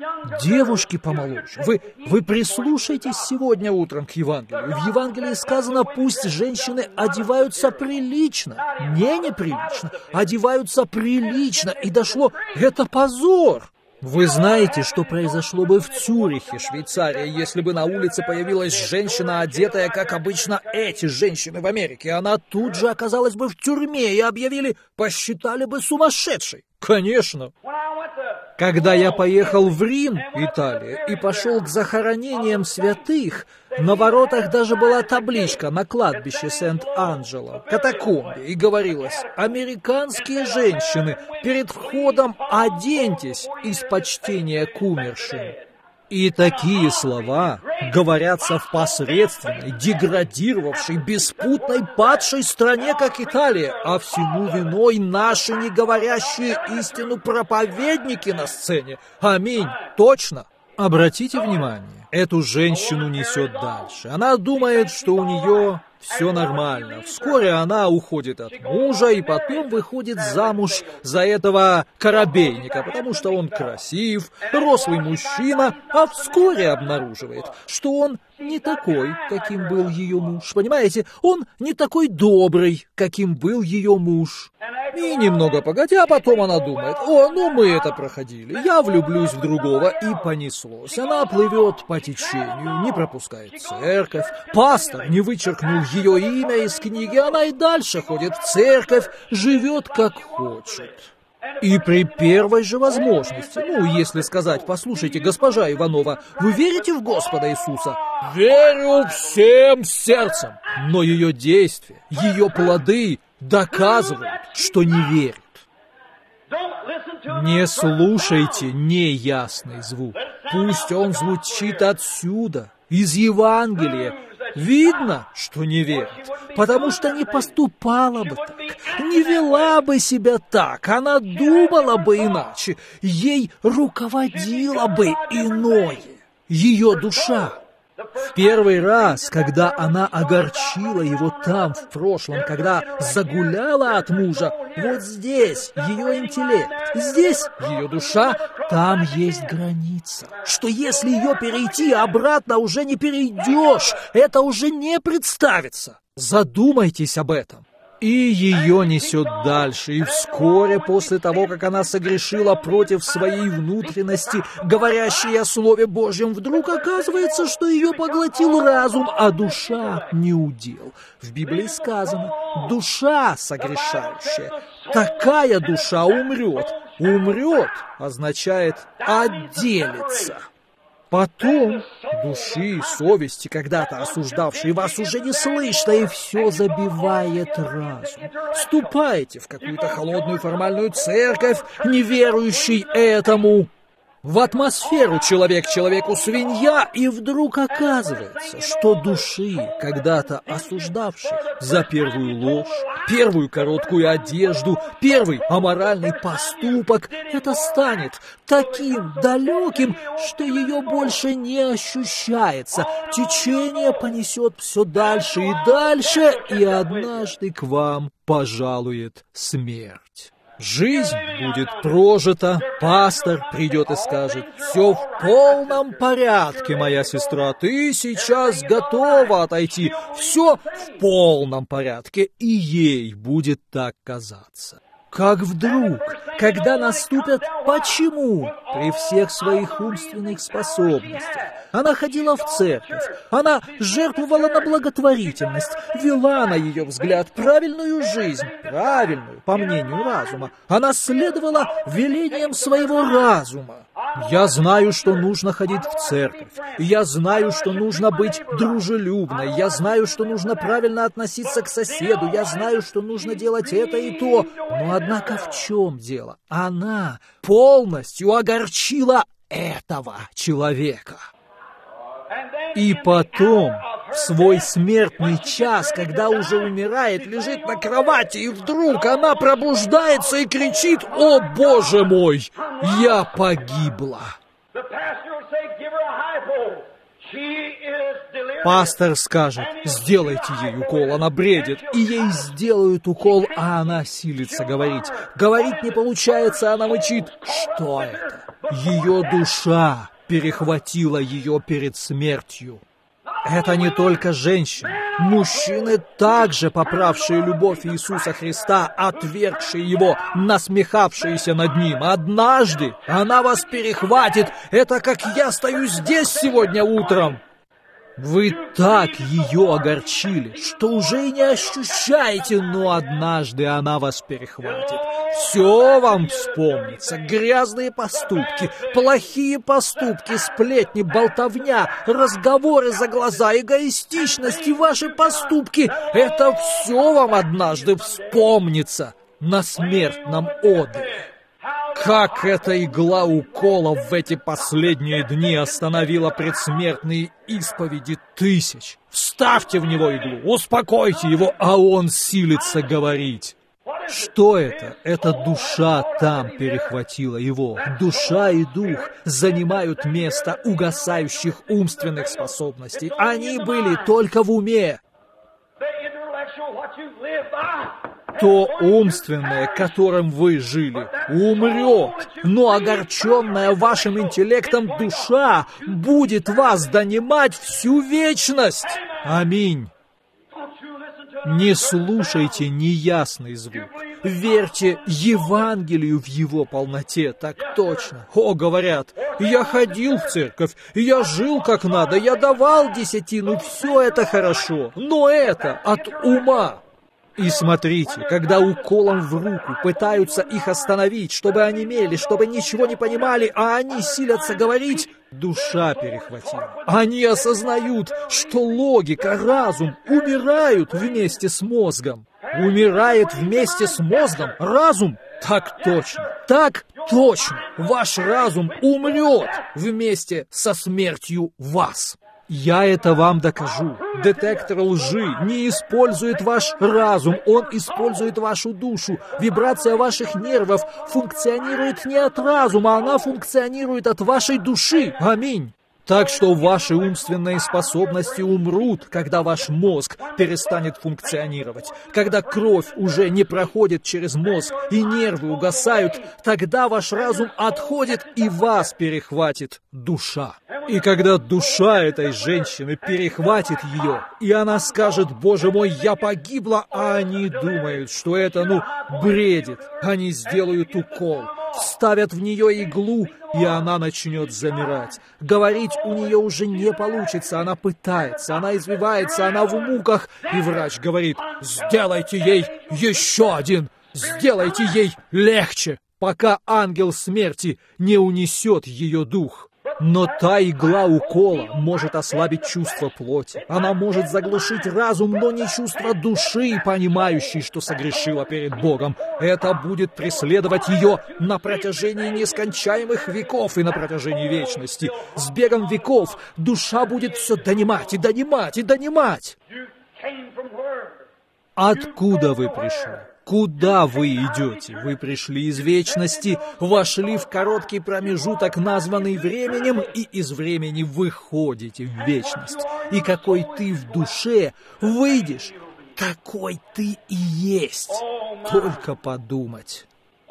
Девушки помоложе, вы прислушайтесь сегодня утром к Евангелию. В Евангелии сказано: пусть женщины одеваются прилично, не неприлично, одеваются прилично. И дошло: это позор. Вы знаете, что произошло бы в Цюрихе, Швейцария, если бы на улице появилась женщина, одетая, как обычно, эти женщины в Америке. Она тут же оказалась бы в тюрьме и посчитали бы сумасшедшей. Конечно. Когда я поехал в Рим, Италия, и пошел к захоронениям святых, на воротах даже была табличка на кладбище Сент-Анджело, катакомбе, и говорилось: «Американские женщины, перед входом оденьтесь из почтения к умершим». И такие слова говорятся в посредственной, деградировавшей, беспутной, падшей стране, как Италия, а всему виной наши не говорящие истину проповедники на сцене. Аминь, точно. Обратите внимание, эту женщину несет дальше. Она думает, что у нее все нормально. Вскоре она уходит от мужа и потом выходит замуж за этого корабейника, потому что он красив, рослый мужчина, а вскоре обнаруживает, что он не такой, каким был ее муж. Понимаете, он не такой добрый, каким был ее муж. И немного погодя, потом она думает: о, ну мы это проходили, я влюблюсь в другого, и понеслось. Она плывет по течению, не пропускает церковь, пастор не вычеркнул ее имя из книги, она и дальше ходит в церковь, живет как хочет. И при первой же возможности, если сказать: послушайте, госпожа Иванова, вы верите в Господа Иисуса? Верю всем сердцем. Но ее действия, ее плоды доказывают, что не верит. Не слушайте неясный звук. Пусть он звучит отсюда, из Евангелия. Видно, что не верит, потому что не поступала бы так, не вела бы себя так, она думала бы иначе, ей руководило бы иное, ее душа. В первый раз, когда она огорчила его там, в прошлом, когда загуляла от мужа, вот здесь ее интеллект, здесь ее душа, там есть граница, что если ее перейти, обратно уже не перейдешь, это уже не представится. Задумайтесь об этом. И ее несет дальше, и вскоре после того, как она согрешила против своей внутренности, говорящей о Слове Божьем, вдруг оказывается, что ее поглотил разум, а душа не удел. В Библии сказано: душа согрешающая, такая душа умрет. Умрет означает отделиться. Потом души и совести, когда-то осуждавшие вас, уже не слышно, и все забивает разум. Вступаете в какую-то холодную формальную церковь, не верующий этому, в атмосферу человек человеку свинья, и вдруг оказывается, что души, когда-то осуждавших за первую ложь, первую короткую одежду, первый аморальный поступок, это станет таким далеким, что ее больше не ощущается. Течение понесет все дальше и дальше, и однажды к вам пожалует смерть. Жизнь будет прожита, пастор придет и скажет: все в полном порядке, моя сестра, ты сейчас готова отойти, все в полном порядке, и ей будет так казаться. Как вдруг, когда наступят «почему» при всех своих умственных способностях, она ходила в церковь, она жертвовала на благотворительность, вела, на ее взгляд, правильную жизнь, правильную, по мнению разума, она следовала велениям своего разума. Я знаю, что нужно ходить в церковь, я знаю, что нужно быть дружелюбной, я знаю, что нужно правильно относиться к соседу, я знаю, что нужно делать это и то, но однако в чем дело? Она полностью огорчила этого человека. И потом, в свой смертный час, когда уже умирает, лежит на кровати, и вдруг она пробуждается и кричит: «О, Боже мой, я погибла!» Пастор скажет: сделайте ей укол, она бредит, и ей сделают укол, а она силится говорить. Говорить не получается, она мычит. Что это? Ее душа перехватила ее перед смертью. Это не только женщины. Мужчины, также поправшие любовь Иисуса Христа, отвергшие Его, насмехавшиеся над Ним. Однажды она вас перехватит. Это как я стою здесь сегодня утром. Вы так ее огорчили, что уже и не ощущаете, но однажды она вас перехватит. Все вам вспомнится: грязные поступки, плохие поступки, сплетни, болтовня, разговоры за глаза, эгоистичность и ваши поступки. Это все вам однажды вспомнится на смертном одре. Как эта игла укола в эти последние дни остановила предсмертные исповеди тысяч. Вставьте в него иглу, успокойте его, а он силится говорить. Что это? Это душа там перехватила его. Душа и дух занимают место угасающих умственных способностей. Они были только в уме. То умственное, которым вы жили, умрет, но огорченная вашим интеллектом душа будет вас донимать всю вечность. Аминь. Не слушайте неясный звук. Верьте Евангелию в его полноте, так точно. О, говорят, я ходил в церковь, я жил как надо, я давал десятину, все это хорошо, но это от ума. И смотрите, когда уколом в руку пытаются их остановить, чтобы онемели, чтобы ничего не понимали, а они силятся говорить, душа перехватила. Они осознают, что логика, разум умирают вместе с мозгом. Умирает вместе с мозгом разум? Так точно, так точно. Ваш разум умрет вместе со смертью вас. Я это вам докажу. Детектор лжи не использует ваш разум, он использует вашу душу. Вибрация ваших нервов функционирует не от разума, она функционирует от вашей души. Аминь. Так что ваши умственные способности умрут, когда ваш мозг перестанет функционировать. Когда кровь уже не проходит через мозг и нервы угасают, тогда ваш разум отходит и вас перехватит душа. И когда душа этой женщины перехватит ее, и она скажет: «Боже мой, я погибла», а они думают, что это, бредит. Они сделают укол, вставят в нее иглу, и она начнет замирать. Говорить у нее уже не получится, она пытается, она извивается, она в муках, и врач говорит: «Сделайте ей еще один, сделайте ей легче, пока ангел смерти не унесет ее дух». Но та игла укола может ослабить чувство плоти. Она может заглушить разум, но не чувство души, понимающей, что согрешила перед Богом. Это будет преследовать ее на протяжении нескончаемых веков и на протяжении вечности. С бегом веков душа будет все донимать и донимать и донимать. Откуда вы пришли? Куда вы идете? Вы пришли из вечности, вошли в короткий промежуток, названный временем, и из времени выходите в вечность. И какой ты в душе выйдешь, такой ты и есть. Только подумать.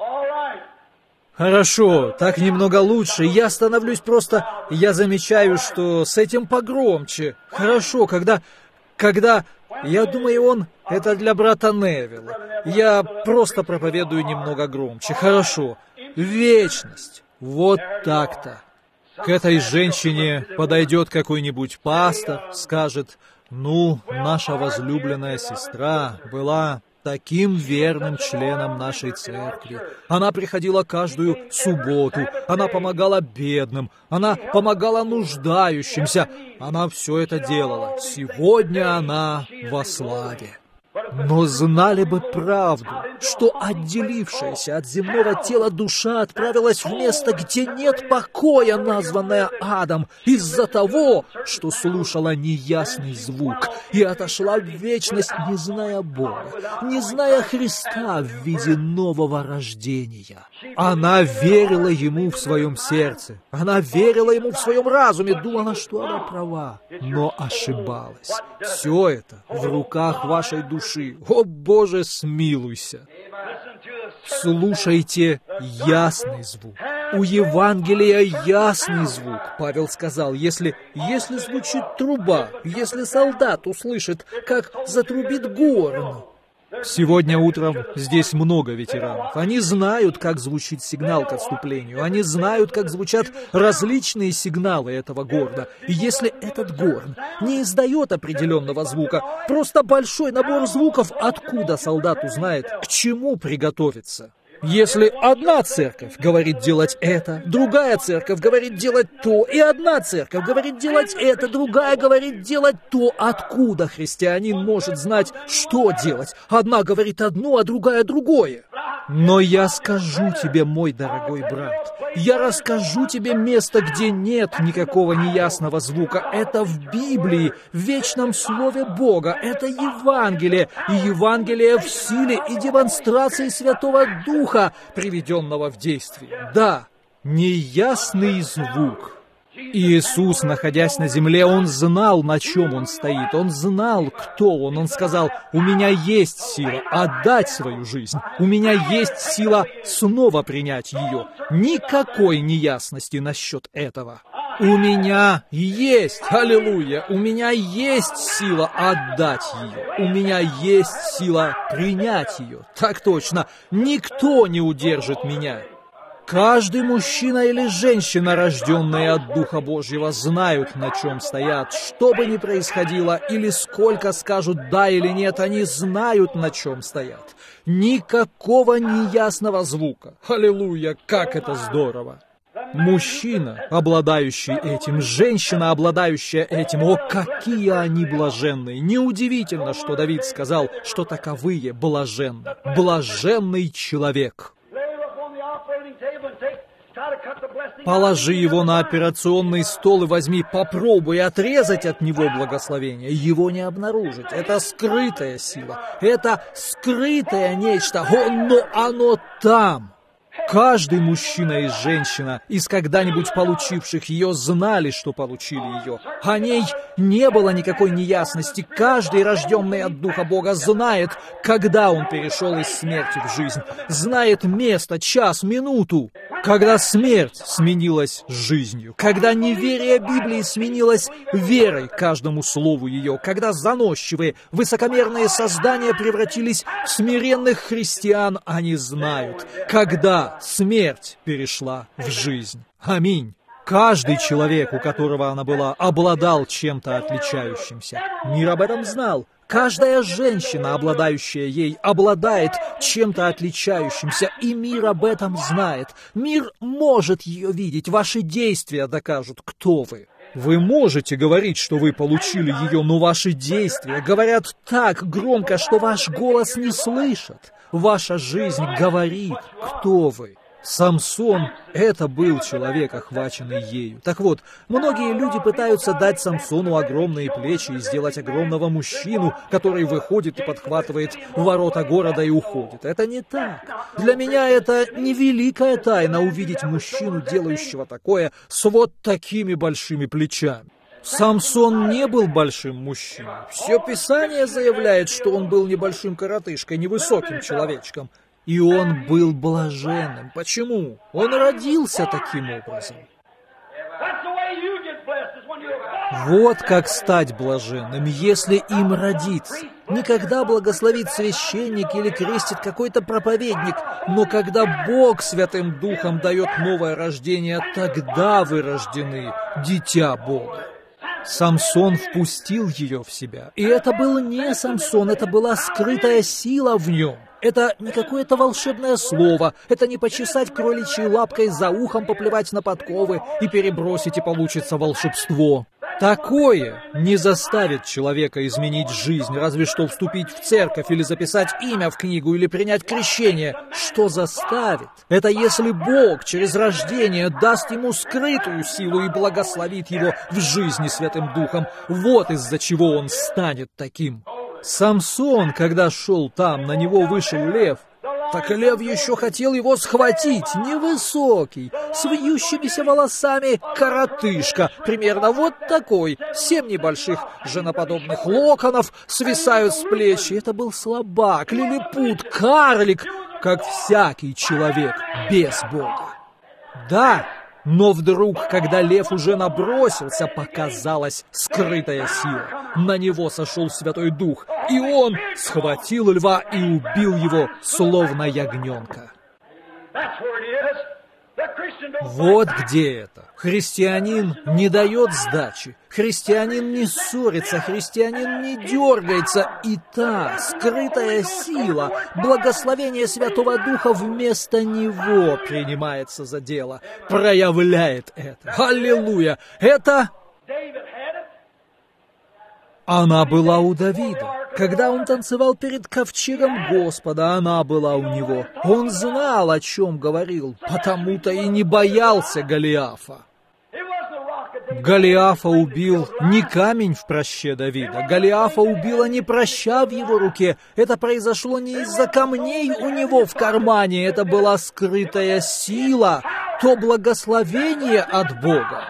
Хорошо, так немного лучше. Я становлюсь просто... Я замечаю, что с этим погромче. Хорошо, когда... Я думаю, это для брата Невилла. Я просто проповедую немного громче. Хорошо. Вечность. Вот так-то. К этой женщине подойдет какой-нибудь пастор, скажет: наша возлюбленная сестра была таким верным членом нашей церкви. Она приходила каждую субботу, она помогала бедным, она помогала нуждающимся, она все это делала. Сегодня она во славе. Но знали бы правду, что отделившаяся от земного тела душа отправилась в место, где нет покоя, названное адом, из-за того, что слушала неясный звук и отошла в вечность, не зная Бога, не зная Христа в виде нового рождения. Она верила Ему в своем сердце, она верила Ему в своем разуме, думала, что она права, но ошибалась. Все это в руках вашей души. О, Боже, смилуйся! Слушайте ясный звук. У Евангелия ясный звук. Павел сказал, если звучит труба, если солдат услышит, как затрубит горн. Сегодня утром здесь много ветеранов. Они знают, как звучит сигнал к отступлению. Они знают, как звучат различные сигналы этого горна. И если этот горн не издает определенного звука, просто большой набор звуков, откуда солдат узнает, к чему приготовиться? Если одна церковь говорит делать это, другая церковь говорит делать то, и одна церковь говорит делать это, другая говорит делать то, откуда христианин может знать, что делать? Одна говорит одно, а другая другое. Но я скажу тебе, мой дорогой брат, я расскажу тебе место, где нет никакого неясного звука. Это в Библии, в вечном Слове Бога. Это Евангелие, и Евангелие в силе и демонстрации Святого Духа, приведенного в действие. Да, неясный звук. Иисус, находясь на земле, Он знал, на чем Он стоит. Он знал, кто Он. Он сказал: «У меня есть сила отдать свою жизнь. У меня есть сила снова принять ее». Никакой неясности насчет этого. У меня есть, аллилуйя, у меня есть сила отдать ее. У меня есть сила принять ее. Так точно, никто не удержит меня. Каждый мужчина или женщина, рожденные от Духа Божьего, знают, на чем стоят. Что бы ни происходило, или сколько скажут «да» или «нет», они знают, на чем стоят. Никакого неясного звука. Аллилуйя, как это здорово! Мужчина, обладающий этим, женщина, обладающая этим, о, какие они блаженные! Неудивительно, что Давид сказал, что таковые блаженны. Блаженный человек. Положи его на операционный стол и возьми, попробуй отрезать от него благословение. Его не обнаружить. Это скрытая сила. Это скрытое нечто. Но оно там. Каждый мужчина и женщина, из когда-нибудь получивших ее, знали, что получили ее. О ней не было никакой неясности. Каждый, рожденный от Духа Бога, знает, когда он перешел из смерти в жизнь. Знает место, час, минуту. Когда смерть сменилась жизнью. Когда неверие Библии сменилось верой каждому слову ее. Когда заносчивые, высокомерные создания превратились в смиренных христиан, они знают, когда смерть перешла в жизнь. Аминь. Каждый человек, у которого она была, обладал чем-то отличающимся. Мир об этом знал. Каждая женщина, обладающая ей, обладает чем-то отличающимся, и мир об этом знает. Мир может ее видеть, ваши действия докажут, кто вы. Вы можете говорить, что вы получили ее, но ваши действия говорят так громко, что ваш голос не слышат. Ваша жизнь говорит, кто вы. Самсон — это был человек, охваченный ею. Так вот, многие люди пытаются дать Самсону огромные плечи и сделать огромного мужчину, который выходит и подхватывает ворота города и уходит. Это не так. Для меня это невеликая тайна увидеть мужчину, делающего такое, с вот такими большими плечами. Самсон не был большим мужчиной. Все Писание заявляет, что он был небольшим коротышкой, невысоким человечком. И он был блаженным. Почему? Он родился таким образом. Вот как стать блаженным, если им родиться. Не когда благословит священник или крестит какой-то проповедник, но когда Бог Святым Духом дает новое рождение, тогда вы рождены, дитя Бога. Самсон впустил ее в себя. И это был не Самсон, это была скрытая сила в нем. Это не какое-то волшебное слово, это не почесать кроличьей лапкой за ухом, поплевать на подковы и перебросить, и получится волшебство. Такое не заставит человека изменить жизнь, разве что вступить в церковь или записать имя в книгу или принять крещение. Что заставит? Это если Бог через рождение даст ему скрытую силу и благословит его в жизни Святым Духом. Вот из-за чего он станет таким. Самсон, когда шел там, на него вышел лев. Так лев еще хотел его схватить. Невысокий, с вьющимися волосами коротышка, примерно вот такой. 7 небольших женоподобных локонов свисают с плеч. Это был слабак, лилипут, карлик, как всякий человек без Бога. Да, но вдруг, когда лев уже набросился, показалась скрытая сила. На него сошел Святой Дух, и он схватил льва и убил его, словно ягненка. Вот где это. Христианин не дает сдачи. Христианин не ссорится, христианин не дергается. И та скрытая сила, благословение Святого Духа вместо него принимается за дело, проявляет это. Аллилуйя! Это... Она была у Давида. Когда он танцевал перед ковчегом Господа, она была у него. Он знал, о чем говорил, потому-то и не боялся Голиафа. Голиафа убил не камень в праще Давида. Голиафа убила не праща в его руке. Это произошло не из-за камней у него в кармане. Это была скрытая сила, то благословение от Бога.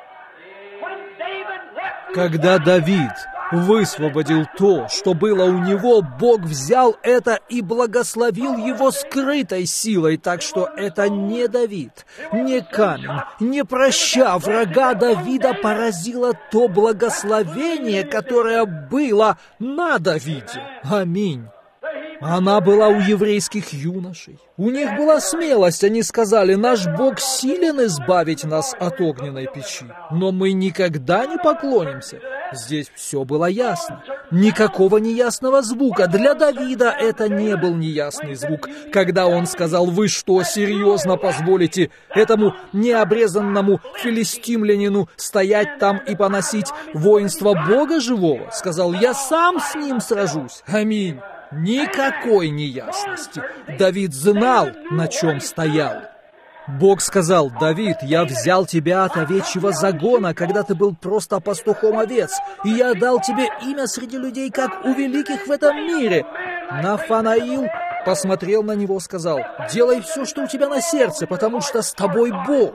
Когда Давид высвободил то, что было у него, Бог взял это и благословил его скрытой силой, так что это не Давид, не камень, не праща врага Давида поразило то благословение, которое было на Давиде. Аминь. Она была у еврейских юношей. У них была смелость, они сказали: «Наш Бог силен избавить нас от огненной печи, но мы никогда не поклонимся». Здесь все было ясно. Никакого неясного звука. Для Давида это не был неясный звук. Когда он сказал: «Вы что, серьезно позволите этому необрезанному филистимлянину стоять там и поносить воинство Бога живого?» Сказал: «Я сам с ним сражусь». Аминь. Никакой неясности. Давид знал, на чем стоял. Бог сказал: «Давид, я взял тебя от овечьего загона, когда ты был просто пастухом овец, и я дал тебе имя среди людей, как у великих в этом мире». Нафанаил посмотрел на него, сказал: «Делай все, что у тебя на сердце, потому что с тобой Бог».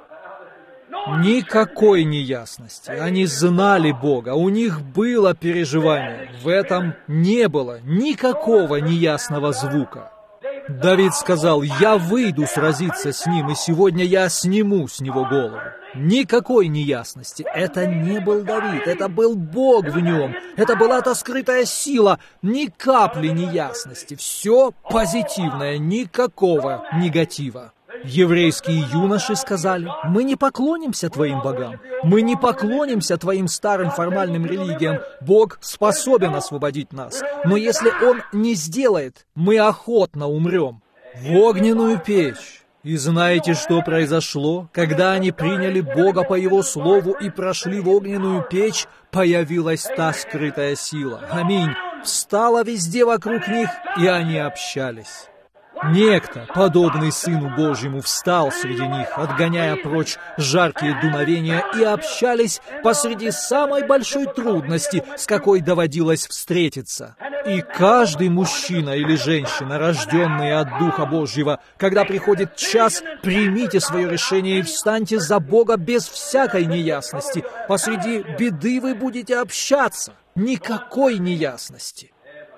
Никакой неясности. Они знали Бога, у них было переживание. В этом не было никакого неясного звука. Давид сказал: «Я выйду сразиться с ним, и сегодня я сниму с него голову». Никакой неясности. Это не был Давид, это был Бог в нем. Это была та скрытая сила. Ни капли неясности. Все позитивное, никакого негатива. Еврейские юноши сказали: «Мы не поклонимся твоим богам, мы не поклонимся твоим старым формальным религиям. Бог способен освободить нас, но если Он не сделает, мы охотно умрем». В огненную печь. И знаете, что произошло? Когда они приняли Бога по Его слову и прошли в огненную печь, появилась та скрытая сила. Аминь. Встала везде вокруг них, и они общались. Некто, подобный Сыну Божьему, встал среди них, отгоняя прочь жаркие дуновения, и общались посреди самой большой трудности, с какой доводилось встретиться. И каждый мужчина или женщина, рожденные от Духа Божьего, когда приходит час, примите свое решение и встаньте за Бога без всякой неясности. Посреди беды вы будете общаться. Никакой неясности.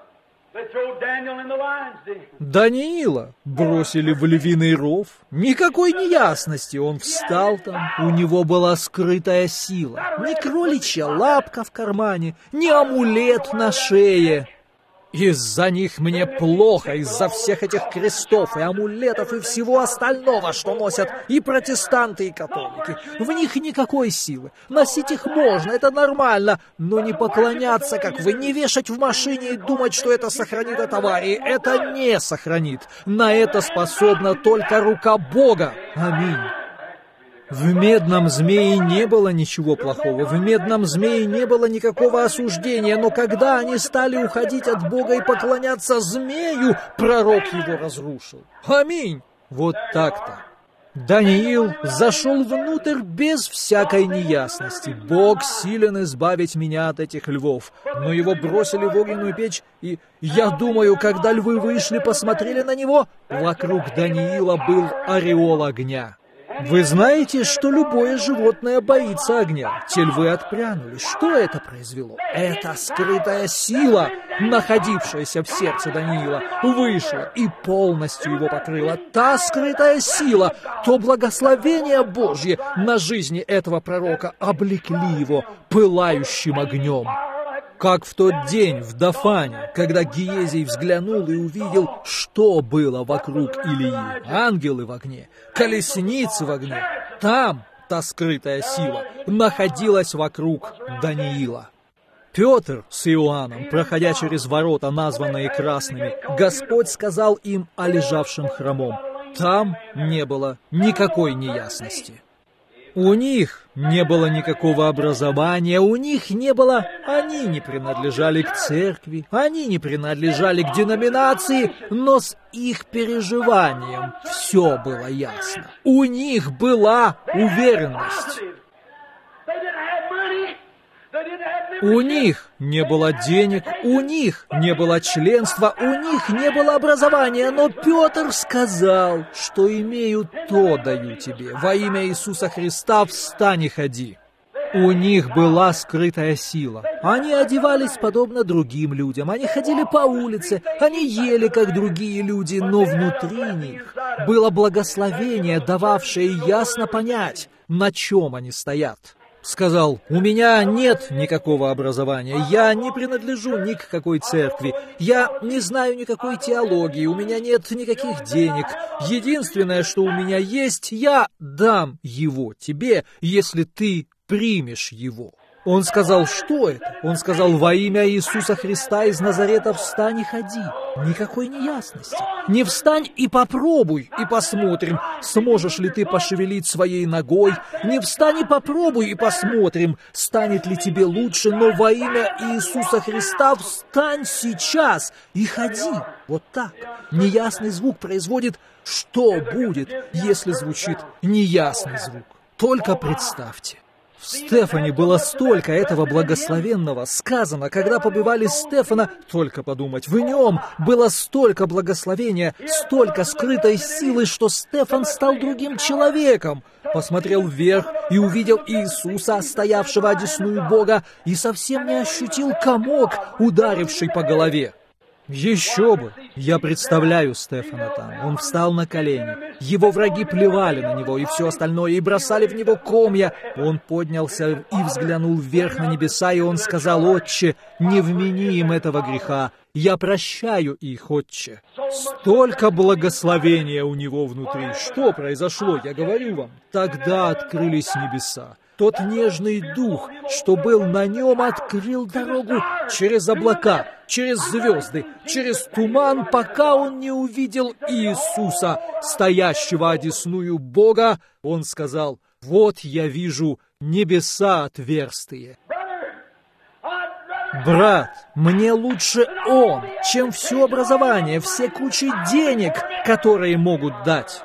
Даниила бросили в львиный ров. Никакой неясности. Он встал там. У него была скрытая сила. Ни кроличья лапка в кармане, ни амулет на шее. Из-за них мне плохо, из-за всех этих крестов и амулетов и всего остального, что носят и протестанты, и католики. В них никакой силы. Носить их можно, это нормально, но не поклоняться, как вы, не вешать в машине и думать, что это сохранит от аварии. Это не сохранит. На это способна только рука Бога. Аминь. В медном змее не было ничего плохого, в медном змее не было никакого осуждения, но когда они стали уходить от Бога и поклоняться змею, пророк его разрушил. Аминь! Вот так-то. Даниил зашел внутрь без всякой неясности. Бог силен избавить меня от этих львов. Но его бросили в огненную печь, и я думаю, когда львы вышли, посмотрели на него, вокруг Даниила был ореол огня. Вы знаете, что любое животное боится огня. Те львы отпрянули. Что это произвело? Это скрытая сила, находившаяся в сердце Даниила, вышла и полностью его покрыла. Та скрытая сила, то благословение Божье на жизни этого пророка облекли его пылающим огнем. Как в тот день в Дафане, когда Гиезий взглянул и увидел, что было вокруг Илии. Ангелы в огне, колесницы в огне. Там та скрытая сила находилась вокруг Даниила. Петр с Иоанном, проходя через ворота, названные красными, Господь сказал им о лежавшем хромом. Там не было никакой неясности. У них не было никакого образования, у них не было... Они не принадлежали к церкви, они не принадлежали к деноминации, но с их переживанием все было ясно. У них была уверенность. У них не было денег, у них не было членства, у них не было образования, но Петр сказал, что имею, то даю тебе. Во имя Иисуса Христа встань и ходи. У них была скрытая сила. Они одевались подобно другим людям, они ходили по улице, они ели, как другие люди, но внутри них было благословение, дававшее ясно понять, на чем они стоят. Сказал: у меня нет никакого образования, я не принадлежу ни к какой церкви, я не знаю никакой теологии, у меня нет никаких денег. Единственное, что у меня есть, я дам его тебе, если ты примешь его. Он сказал: что это? Он сказал: во имя Иисуса Христа из Назарета встань и ходи. Никакой неясности. Не встань и попробуй, и посмотрим, сможешь ли ты пошевелить своей ногой. Не встань и попробуй, и посмотрим, станет ли тебе лучше, но во имя Иисуса Христа встань сейчас и ходи. Вот так. Неясный звук производит, что будет, если звучит неясный звук. Только представьте. В Стефане было столько этого благословенного. Сказано, когда побивали Стефана, только подумать, в нем было столько благословения, столько скрытой силы, что Стефан стал другим человеком. Посмотрел вверх и увидел Иисуса, стоявшего одесную Бога, и совсем не ощутил комок, ударивший по голове. Еще бы! Я представляю Стефана там. Он встал на колени. Его враги плевали на него и все остальное, и бросали в него комья. Он поднялся и взглянул вверх на небеса, и он сказал: «Отче, не вмени им этого греха. Я прощаю их, Отче». Столько благословения у него внутри. Что произошло, я говорю вам? Тогда открылись небеса. Тот нежный дух, что был на нем, открыл дорогу через облака, через звезды, через туман, пока он не увидел Иисуса, стоящего одесную Бога. Он сказал: «Вот я вижу небеса отверстые». Брат, мне лучше он, чем все образование, все кучи денег, которые могут дать.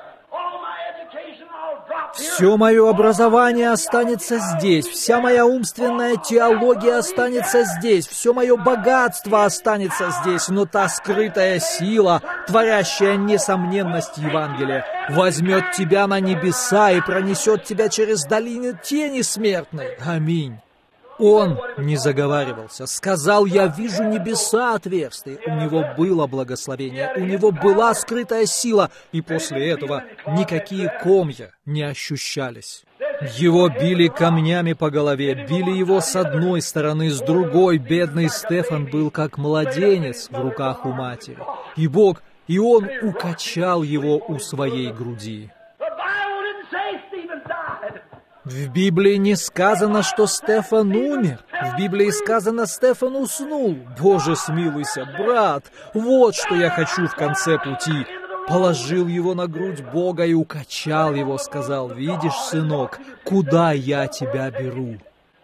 Все мое образование останется здесь, вся моя умственная теология останется здесь, все мое богатство останется здесь, но та скрытая сила, творящая несомненность Евангелия, возьмет тебя на небеса и пронесет тебя через долину тени смертной. Аминь. Он не заговаривался, сказал: «Я вижу небеса отверстые». У него было благословение, у него была скрытая сила, и после этого никакие комья не ощущались. Его били камнями по голове, били его с одной стороны, с другой. Бедный Стефан был как младенец в руках у матери. И он укачал его у своей груди. В Библии не сказано, что Стефан умер. В Библии сказано, Стефан уснул. Боже, смилуйся, брат, вот что я хочу в конце пути. Положил его на грудь Бога и укачал его, сказал: «Видишь, сынок, куда я тебя беру?»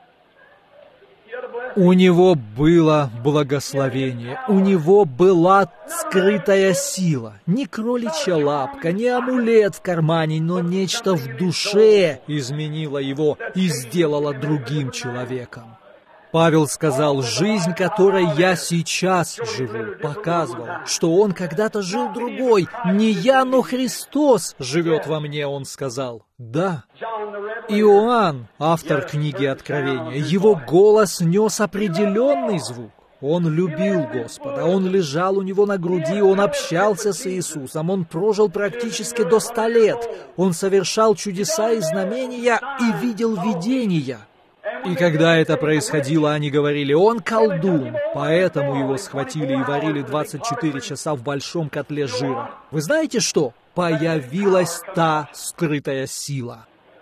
У него было благословение, у него была скрытая сила. Не кроличья лапка, не амулет в кармане, но нечто в душе изменило его и сделало другим человеком. Павел сказал: «Жизнь, которой я сейчас живу», показывал, что он когда-то жил другой. «Не я, но Христос живет во мне», он сказал. Да. Иоанн, автор книги Откровения, его голос нес определенный звук. Он любил Господа, он лежал у него на груди, он общался с Иисусом, он прожил практически до 100 лет, он совершал чудеса и знамения и видел видения. И когда это происходило, они говорили: «Он колдун», поэтому его схватили и варили 24 часа в большом котле жира. Вы знаете что? Появилась та скрытая сила.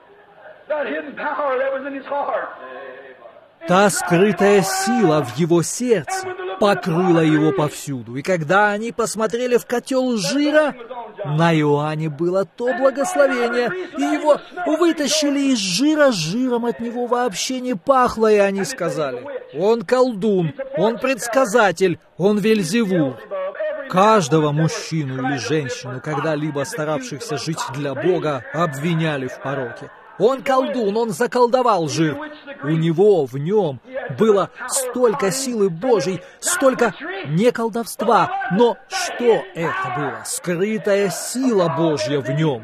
Та скрытая сила в его сердце покрыла его повсюду. И когда они посмотрели в котел жира, На Иоанне было то благословение, и его вытащили из жира, жиром от него вообще не пахло, и они сказали: он колдун, он предсказатель, он Вельзевул. Каждого мужчину или женщину, когда-либо старавшихся жить для Бога, обвиняли в пороке. Он колдун, он заколдовал жир. У него, в нем, было столько силы Божьей, столько не колдовства. Но что это было? Скрытая сила Божья в нем.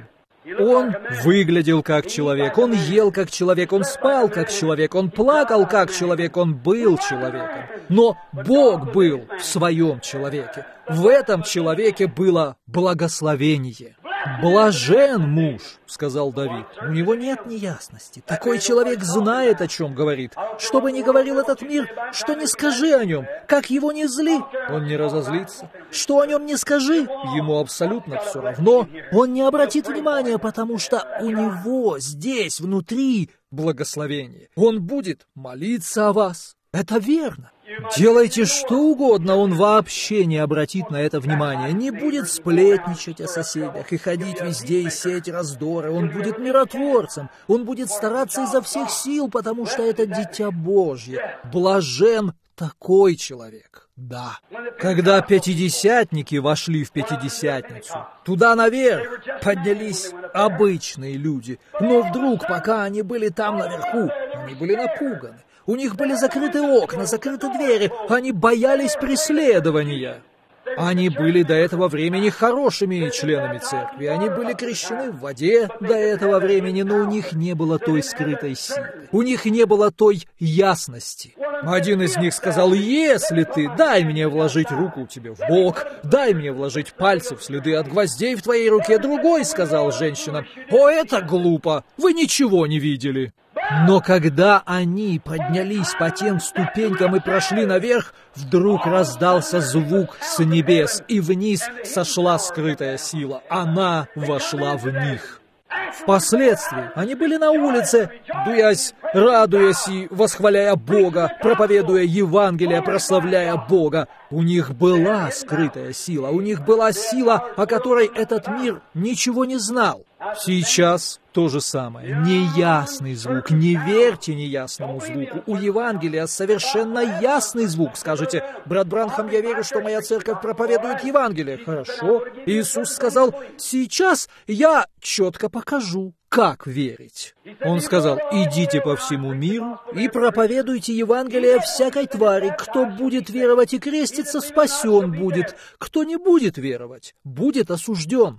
Он выглядел как человек, он ел как человек, он спал как человек, он плакал как человек, он был человеком. Но Бог был в своем человеке. В этом человеке было благословение. «Блажен муж», — сказал Давид, — «у него нет неясности. Такой человек знает, о чем говорит. Что бы ни говорил этот мир, что не скажи о нем, как его не зли, он не разозлится. Что о нем не скажи, ему абсолютно все равно. Он не обратит внимания, потому что у него здесь, внутри, благословение. Он будет молиться о вас. Это верно. Делайте что угодно, он вообще не обратит на это внимания, не будет сплетничать о соседях и ходить везде и сеять раздоры. Он будет миротворцем, он будет стараться изо всех сил, потому что это дитя Божье. Блажен такой человек. Да. Когда пятидесятники вошли в Пятидесятницу, туда наверх поднялись обычные люди, но вдруг, пока они были там наверху, они были напуганы. У них были закрыты окна, закрыты двери, они боялись преследования. Они были до этого времени хорошими членами церкви, они были крещены в воде до этого времени, но у них не было той скрытой силы, у них не было той ясности. Один из них сказал: «Если ты, дай мне вложить руку тебе в бок, дай мне вложить пальцы в следы от гвоздей в твоей руке». Другой сказал женщинам: «О, это глупо, вы ничего не видели». Но когда они поднялись по тем ступенькам и прошли наверх, вдруг раздался звук с небес, и вниз сошла скрытая сила. Она вошла в них. Впоследствии они были на улице, дуясь, радуясь и восхваляя Бога, проповедуя Евангелие, прославляя Бога. У них была скрытая сила, у них была сила, о которой этот мир ничего не знал. Сейчас то же самое. Неясный звук. Не верьте неясному звуку. У Евангелия совершенно ясный звук. Скажете: брат Бранхам, я верю, что моя церковь проповедует Евангелие. Хорошо. Иисус сказал: сейчас я четко покажу, как верить. Он сказал: идите по всему миру и проповедуйте Евангелие всякой твари. Кто будет веровать и креститься, спасен будет. Кто не будет веровать, будет осужден.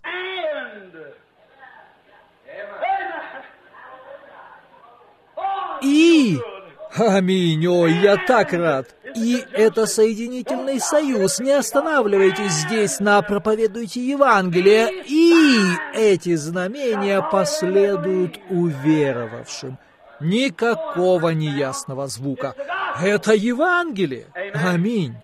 И, аминь, ой, я так рад. И это соединительный союз. Не останавливайтесь здесь на проповедуйте Евангелие. И эти знамения последуют уверовавшим. Никакого неясного звука. Это Евангелие. Аминь.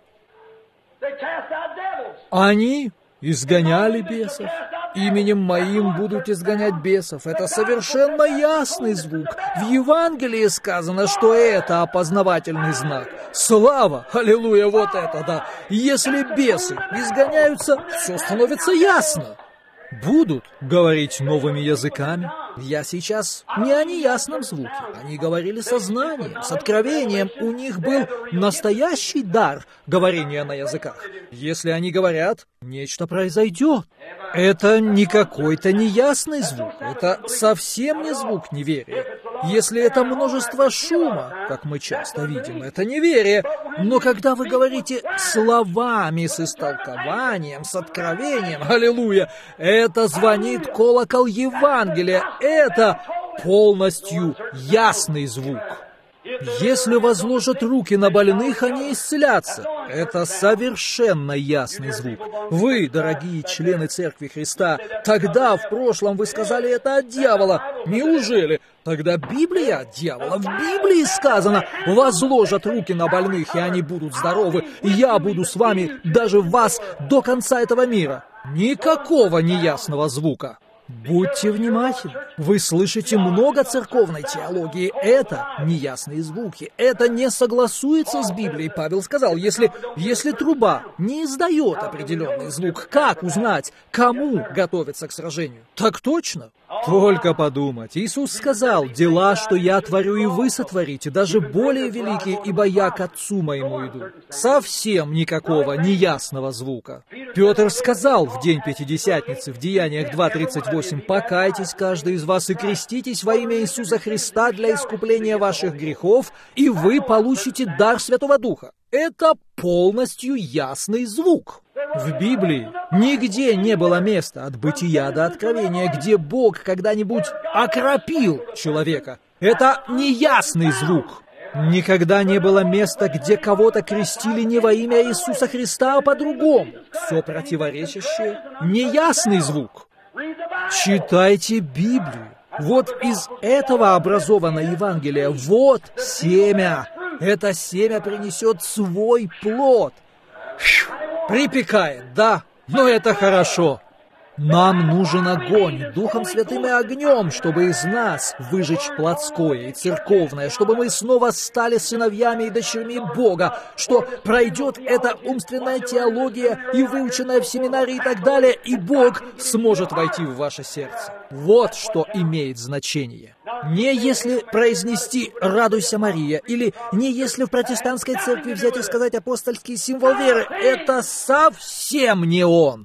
Они изгоняли бесов. Именем моим будут изгонять бесов. Это совершенно ясный звук. В Евангелии сказано, что это опознавательный знак. Слава! Аллилуйя! Вот это да! Если бесы изгоняются, все становится ясно. Будут говорить новыми языками. Я сейчас не о неясном звуке. Они говорили сознанием, с откровением. У них был настоящий дар говорения на языках. Если они говорят, нечто произойдет. Это не какой-то неясный звук. Это совсем не звук неверия. Если это множество шума, как мы часто видим, это неверие. Но когда вы говорите словами с истолкованием, с откровением, аллилуйя, это звонит колокол Евангелия. Это полностью ясный звук. Если возложат руки на больных, они исцелятся. Это совершенно ясный звук. Вы, дорогие члены Церкви Христа, тогда в прошлом вы сказали это от дьявола. Неужели? Тогда Библия от дьявола. В Библии сказано: возложат руки на больных, и они будут здоровы. Я буду с вами, даже вас, до конца этого мира. Никакого неясного звука. Будьте внимательны. Вы слышите много церковной теологии. Это неясные звуки. Это не согласуется с Библией. Павел сказал, если труба не издает определенный звук, как узнать, кому готовиться к сражению? Так точно. Только подумать. Иисус сказал, дела, что я творю, и вы сотворите, даже более великие, ибо я к Отцу моему иду. Совсем никакого неясного звука. Петр сказал в день Пятидесятницы в Деяниях 2:38, «Покайтесь, каждый из вас, и креститесь во имя Иисуса Христа для искупления ваших грехов, и вы получите дар Святого Духа». Это полностью ясный звук. В Библии нигде не было места от Бытия до Откровения, где Бог когда-нибудь окропил человека. Это неясный звук. Никогда не было места, где кого-то крестили не во имя Иисуса Христа, а по-другому. Все противоречащее. Неясный звук. Читайте Библию. Вот из этого образовано Евангелие. Вот семя. Это семя принесет свой плод. Припекает, да, но это хорошо. Нам нужен огонь, Духом Святым и огнем, чтобы из нас выжечь плотское и церковное, чтобы мы снова стали сыновьями и дочерьми Бога, что пройдет эта умственная теология и выученная в семинарии и так далее, и Бог сможет войти в ваше сердце. Вот что имеет значение. Не если произнести «Радуйся, Мария», или не если в протестантской церкви взять и сказать апостольский символ веры. Это совсем не он.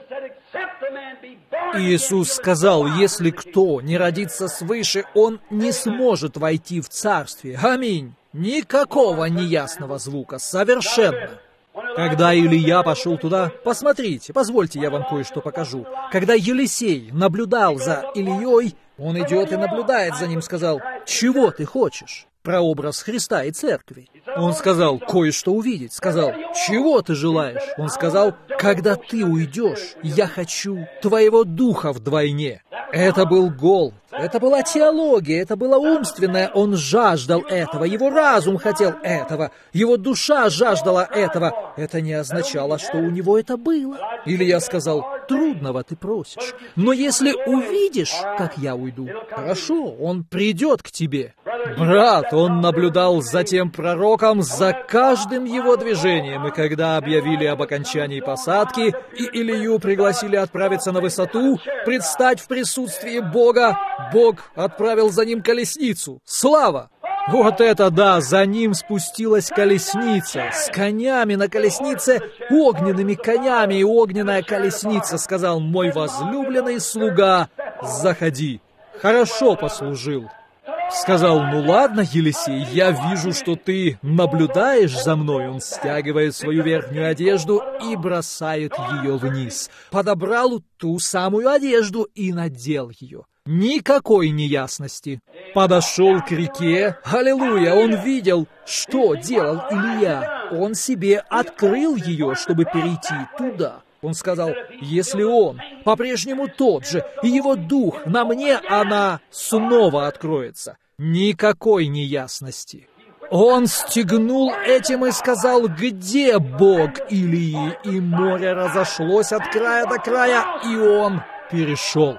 Иисус сказал, если кто не родится свыше, он не сможет войти в Царствие. Аминь. Никакого неясного звука. Совершенно. Когда Илия пошел туда, посмотрите, позвольте я вам кое-что покажу. Когда Елисей наблюдал за Илией, он идет и наблюдает за ним, сказал, «Чего ты хочешь?» Прообраз Христа и Церкви. Он сказал, кое-что увидеть. Сказал, «Чего ты желаешь?» Он сказал, «Когда ты уйдешь, я хочу твоего духа вдвойне». Это был голод, это была теология, это было умственное. Он жаждал этого, его разум хотел этого, его душа жаждала этого. Это не означало, что у него это было. Или я сказал, трудного ты просишь, но если увидишь, как я уйду, хорошо, он придет к тебе. Брат, он наблюдал за тем пророком, за каждым его движением, и когда объявили об окончании посадки, и Илию пригласили отправиться на высоту, предстать в присутствии Бога, Бог отправил за ним колесницу. Слава! Вот это да, за ним спустилась колесница, с конями на колеснице, огненными конями, и огненная колесница, сказал мой возлюбленный слуга, заходи. Хорошо послужил. Сказал, ну ладно, Елисей, я вижу, что ты наблюдаешь за мной. Он стягивает свою верхнюю одежду и бросает ее вниз. Подобрал ту самую одежду и надел ее. Никакой неясности. Подошел к реке. Аллилуйя! Он видел, что делал Илия. Он себе открыл ее, чтобы перейти туда. Он сказал, если он по-прежнему тот же, и его дух на мне, она снова откроется. Никакой неясности. Он стегнул этим и сказал, где Бог Илии? И море разошлось от края до края, и он перешел.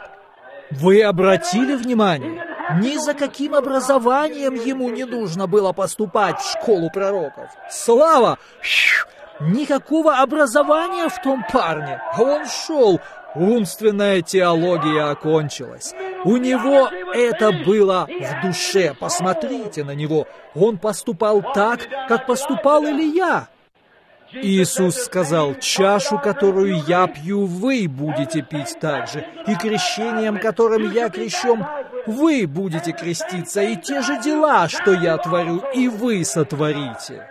Вы обратили внимание? Ни за каким образованием ему не нужно было поступать в школу пророков. Слава! Никакого образования в том парне. А он шел. Умственная теология окончилась. У него это было в душе. Посмотрите на него. Он поступал так, как поступал Илия. Иисус сказал, чашу, которую я пью, вы будете пить также, и крещением, которым я крещен, вы будете креститься, и те же дела, что я творю, и вы сотворите.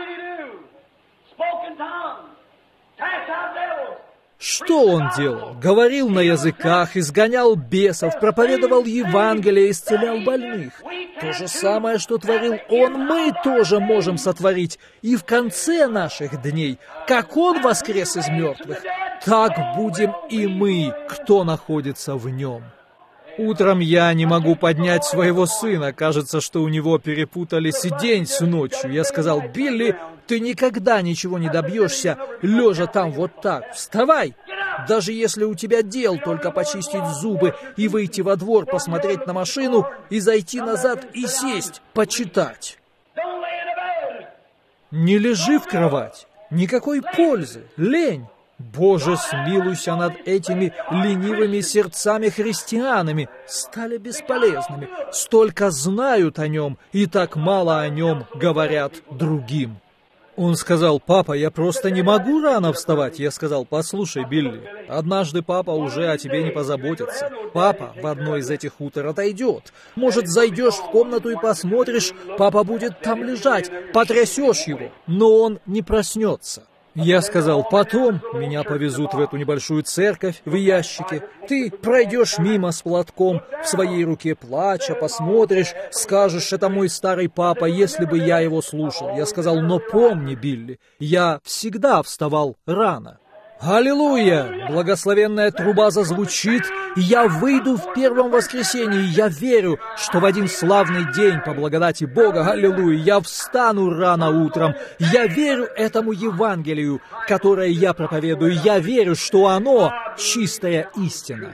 Что он делал? Говорил на языках, изгонял бесов, проповедовал Евангелие, исцелял больных. То же самое, что творил он, мы тоже можем сотворить. И в конце наших дней, как он воскрес из мертвых, так будем и мы, кто находится в нем. Утром я не могу поднять своего сына. Кажется, что у него перепутались день с ночью. Я сказал, Билли, ты никогда ничего не добьешься, лежа там вот так. Вставай! даже если у тебя дел только почистить зубы и выйти во двор, посмотреть на машину и зайти назад и сесть, почитать. Не лежи в кровать, никакой пользы, лень. Боже, смилуйся над этими ленивыми сердцами христианами, стали бесполезными, столько знают о нем и так мало о нем говорят другим. Он сказал: «Папа, я просто не могу рано вставать». Я сказал: «Послушай, Билли, однажды папа уже о тебе не позаботится. Папа в одно из этих утр отойдет. Может, зайдешь в комнату и посмотришь, папа будет там лежать, потрясешь его, но он не проснется». Я сказал: «Потом меня повезут в эту небольшую церковь в ящике. Ты пройдешь мимо с платком в своей руке, плача, посмотришь, скажешь: это мой старый папа, если бы я его слушал». Я сказал: «Но помни, Билли, я всегда вставал рано». Аллилуйя! Благословенная труба зазвучит, и я выйду в первом воскресенье, и я верю, что в один славный день, по благодати Бога, аллилуйя, я встану рано утром. Я верю этому Евангелию, которое я проповедую. Я верю, что оно чистая истина.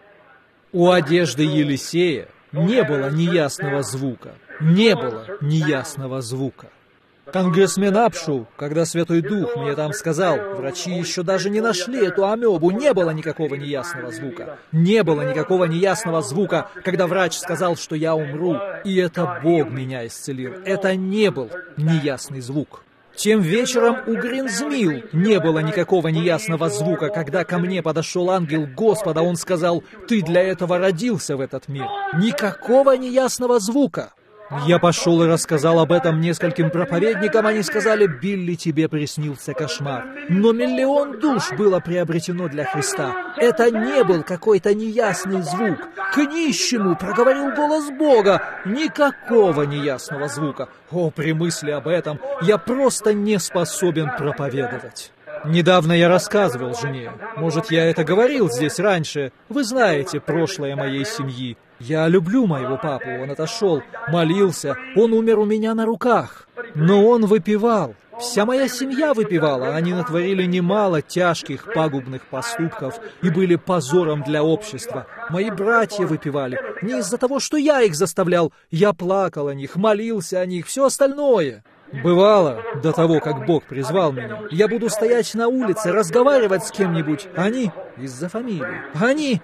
У одежды Елисея не было неясного звука. Не было неясного звука. Конгрессмен Апшоу, когда Святой Дух мне там сказал, врачи еще даже не нашли эту амебу, не было никакого неясного звука. Не было никакого неясного звука, когда врач сказал, что я умру. И это Бог меня исцелил. Это не был неясный звук. Тем вечером у Гринсмилл не было никакого неясного звука, когда ко мне подошел ангел Господа, он сказал: «Ты для этого родился в этот мир». Никакого неясного звука. Я пошел и рассказал об этом нескольким проповедникам, они сказали: «Билли, тебе приснился кошмар». Но 1 миллион душ было приобретено для Христа. Это не был какой-то неясный звук. К нищему проговорил голос Бога. Никакого неясного звука. О, при мысли об этом я просто не способен проповедовать. Недавно я рассказывал жене, может, я это говорил здесь раньше, вы знаете прошлое моей семьи. Я люблю моего папу, он отошел, молился, он умер у меня на руках. Но он выпивал, вся моя семья выпивала, они натворили немало тяжких пагубных поступков и были позором для общества. Мои братья выпивали, не из-за того, что я их заставлял, я плакал о них, молился о них, все остальное. Бывало, до того, как Бог призвал меня, я буду стоять на улице, разговаривать с кем-нибудь. Они из-за фамилии. Они,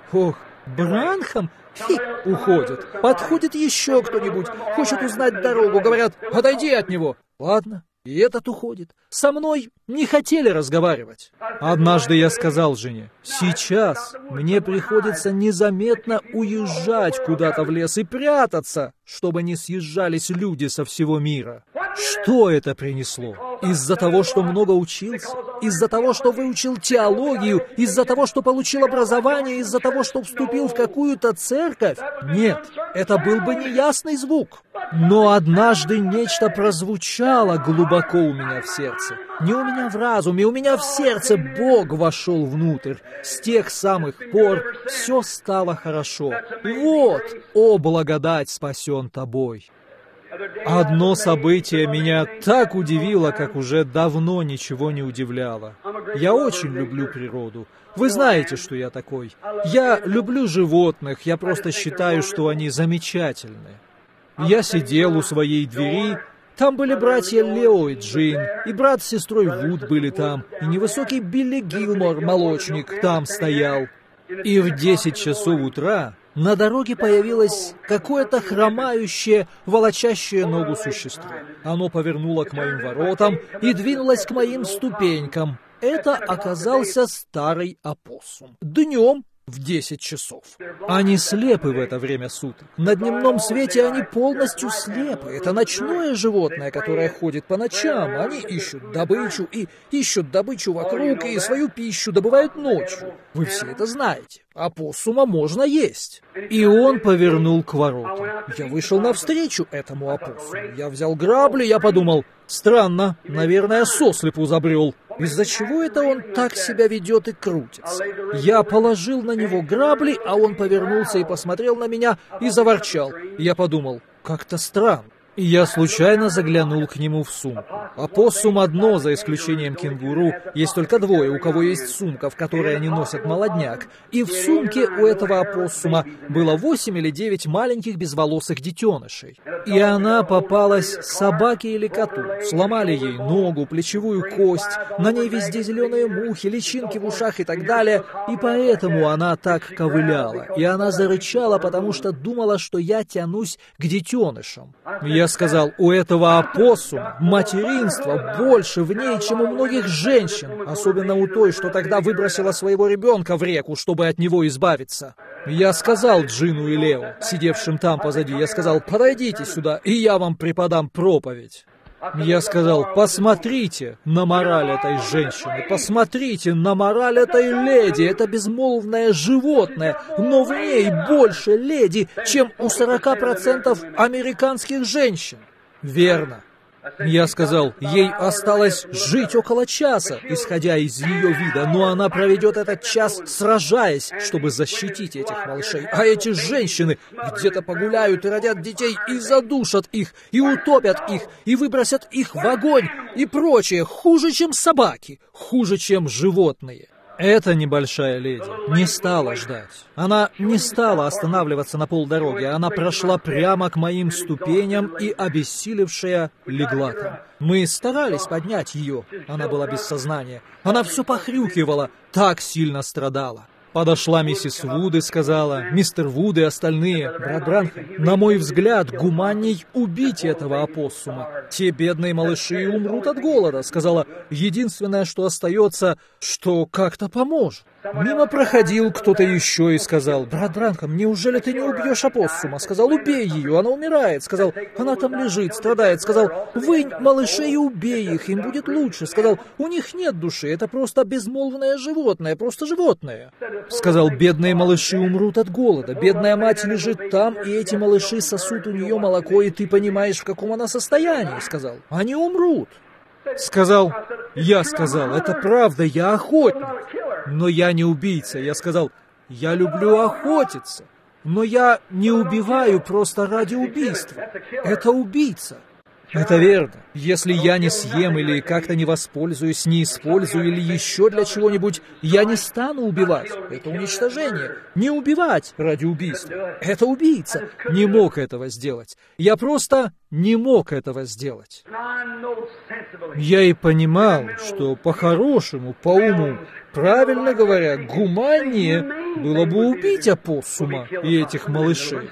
Бранхам, уходят. Подходит еще кто-нибудь, хочет узнать дорогу, говорят: «Отойди от него». Ладно, и этот уходит. Со мной не хотели разговаривать. Однажды я сказал жене: «Сейчас мне приходится незаметно уезжать куда-то в лес и прятаться, чтобы не съезжались люди со всего мира». Что это принесло? Из-за того, что много учился? Из-за того, что выучил теологию? Из-за того, что получил образование? Из-за того, что вступил в какую-то церковь? Нет, это был бы неясный звук. Но однажды нечто прозвучало глубоко у меня в сердце. Не у меня в разуме, у меня в сердце Бог вошел внутрь. С тех самых пор все стало хорошо. Вот, о благодать, спасен тобой. Одно событие меня так удивило, как уже давно ничего не удивляло. Я очень люблю природу. Вы знаете, что я такой. Я люблю животных, я просто считаю, что они замечательны. Я сидел у своей двери, там были братья Лео и Джин, и брат с сестрой Вуд были там, и невысокий Билли Гилмор, молочник, там стоял. И в 10 часов утра на дороге появилось какое-то хромающее, волочащее ногу существо. Оно повернуло к моим воротам и двинулось к моим ступенькам. Это оказался старый опоссум. Днем в 10 часов. Они слепы в это время суток. На дневном свете они полностью слепы. Это ночное животное, которое ходит по ночам. Они ищут добычу вокруг и свою пищу добывают ночью. Вы все это знаете. Опоссума можно есть. И он повернул к воротам. Я вышел навстречу этому опоссуму. Я взял грабли, я подумал: странно, наверное, сослепу забрел. Из-за чего это он так себя ведет и крутится? Я положил на него грабли, а он повернулся и посмотрел на меня и заворчал. Я подумал: как-то странно. И я случайно заглянул к нему в сумку. Опоссум одно, за исключением кенгуру. Есть только двое, у кого есть сумка, в которой они носят молодняк. И в сумке у этого опоссума было 8 или 9 маленьких безволосых детенышей. И она попалась собаке или коту. Сломали ей ногу, плечевую кость, на ней везде зеленые мухи, личинки в ушах и так далее. И поэтому она так ковыляла. И она зарычала, потому что думала, что я тянусь к детенышам. Я сказал, у этого опоссума материнство больше в ней, чем у многих женщин, особенно у той, что тогда выбросила своего ребенка в реку, чтобы от него избавиться. Я сказал Джину и Лео, сидевшим там позади, я сказал, подойдите сюда, и я вам преподам проповедь. Я сказал, посмотрите на мораль этой женщины, посмотрите на мораль этой леди, это безмолвное животное, но в ней больше леди, чем у 40% американских женщин. Верно. Я сказал, ей осталось жить около часа, исходя из ее вида, но она проведет этот час, сражаясь, чтобы защитить этих малышей. А эти женщины где-то погуляют и родят детей, и задушат их, и утопят их, и выбросят их в огонь, и прочее, хуже, чем собаки, хуже, чем животные. Эта небольшая леди не стала ждать. Она не стала останавливаться на полдороги. Она прошла прямо к моим ступеням и, обессилевшая, легла там. Мы старались поднять ее. Она была без сознания. Она все похрюкивала, так сильно страдала. Подошла миссис Вуд и сказала, мистер Вуд и остальные, брат Бранхам, на мой взгляд, гуманней убить этого опоссума. Те бедные малыши умрут от голода, сказала, единственное, что остается, что как-то поможет. Мимо проходил кто-то еще и сказал, брат Бранхам, неужели ты не убьешь опоссума? Сказал, убей ее, она умирает. Сказал, она там лежит, страдает. Сказал, вынь малышей и убей их, им будет лучше. Сказал, у них нет души, это просто безмолвное животное, просто животное. Сказал, бедные малыши умрут от голода, бедная мать лежит там, и эти малыши сосут у нее молоко, и ты понимаешь, в каком она состоянии. Сказал, они умрут. Сказал, это правда, я охотник, но я не убийца. Я сказал, я люблю охотиться, но я не убиваю просто ради убийства. Это убийца. Это верно. Если я не съем или как-то не воспользуюсь, не использую или еще для чего-нибудь, я не стану убивать. Это уничтожение. Не убивать ради убийства. Это убийца. Не мог этого сделать. Я просто не мог этого сделать. Я и понимал, что по-хорошему, по уму, правильно говоря, гуманнее было бы убить опоссума и этих малышей.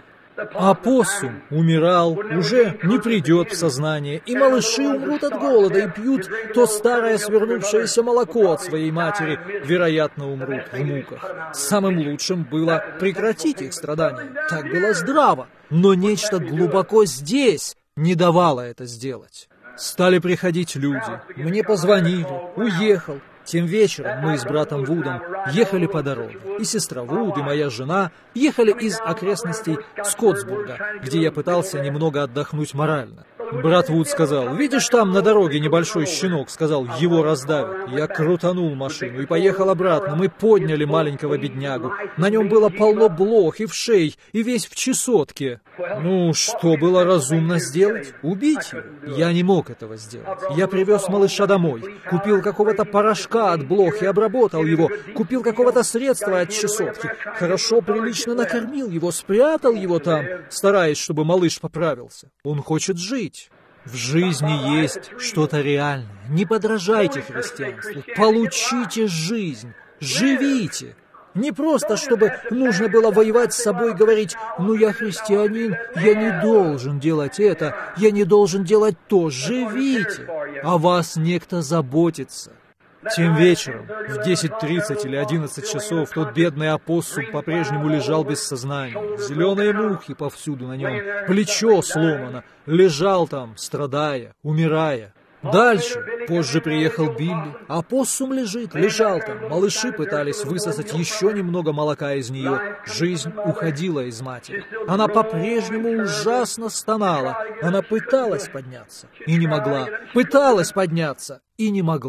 Опоссум умирал, уже не придет в сознание, и малыши умрут от голода и пьют то старое свернувшееся молоко от своей матери, вероятно, умрут в муках. Самым лучшим было прекратить их страдания. Так было здраво, но нечто глубоко здесь не давало это сделать. Стали приходить люди, мне позвонили, уехал. Тем вечером мы с братом Вудом ехали по дороге, и сестра Вуд, и моя жена ехали из окрестностей Скоттсбурга, где я пытался немного отдохнуть морально. Брат Вуд сказал, видишь, там на дороге небольшой щенок, сказал, его раздавят. Я крутанул машину и поехал обратно. Мы подняли маленького беднягу. На нем было полно блох и вшей, и весь в чесотке. Ну, что было разумно сделать? Убить его? Я не мог этого сделать. Я привез малыша домой, купил какого-то порошка от блох и обработал его, купил какого-то средства от чесотки, хорошо, прилично накормил его, спрятал его там, стараясь, чтобы малыш поправился. Он хочет жить. В жизни есть что-то реальное. Не подражайте христианству. Получите жизнь. Живите. Не просто, чтобы нужно было воевать с собой и говорить, ну я христианин, я не должен делать это, я не должен делать то. Живите. О вас некто заботится. Тем вечером, в 10:30 или 11 часов, тот бедный опоссум по-прежнему лежал без сознания. Зеленые мухи повсюду на нем, плечо сломано, лежал там, страдая, умирая. Дальше, позже приехал Билли, опоссум лежал там, малыши пытались высосать еще немного молока из нее, жизнь уходила из матери. Она по-прежнему ужасно стонала, она пыталась подняться и не могла, пыталась подняться и не могла.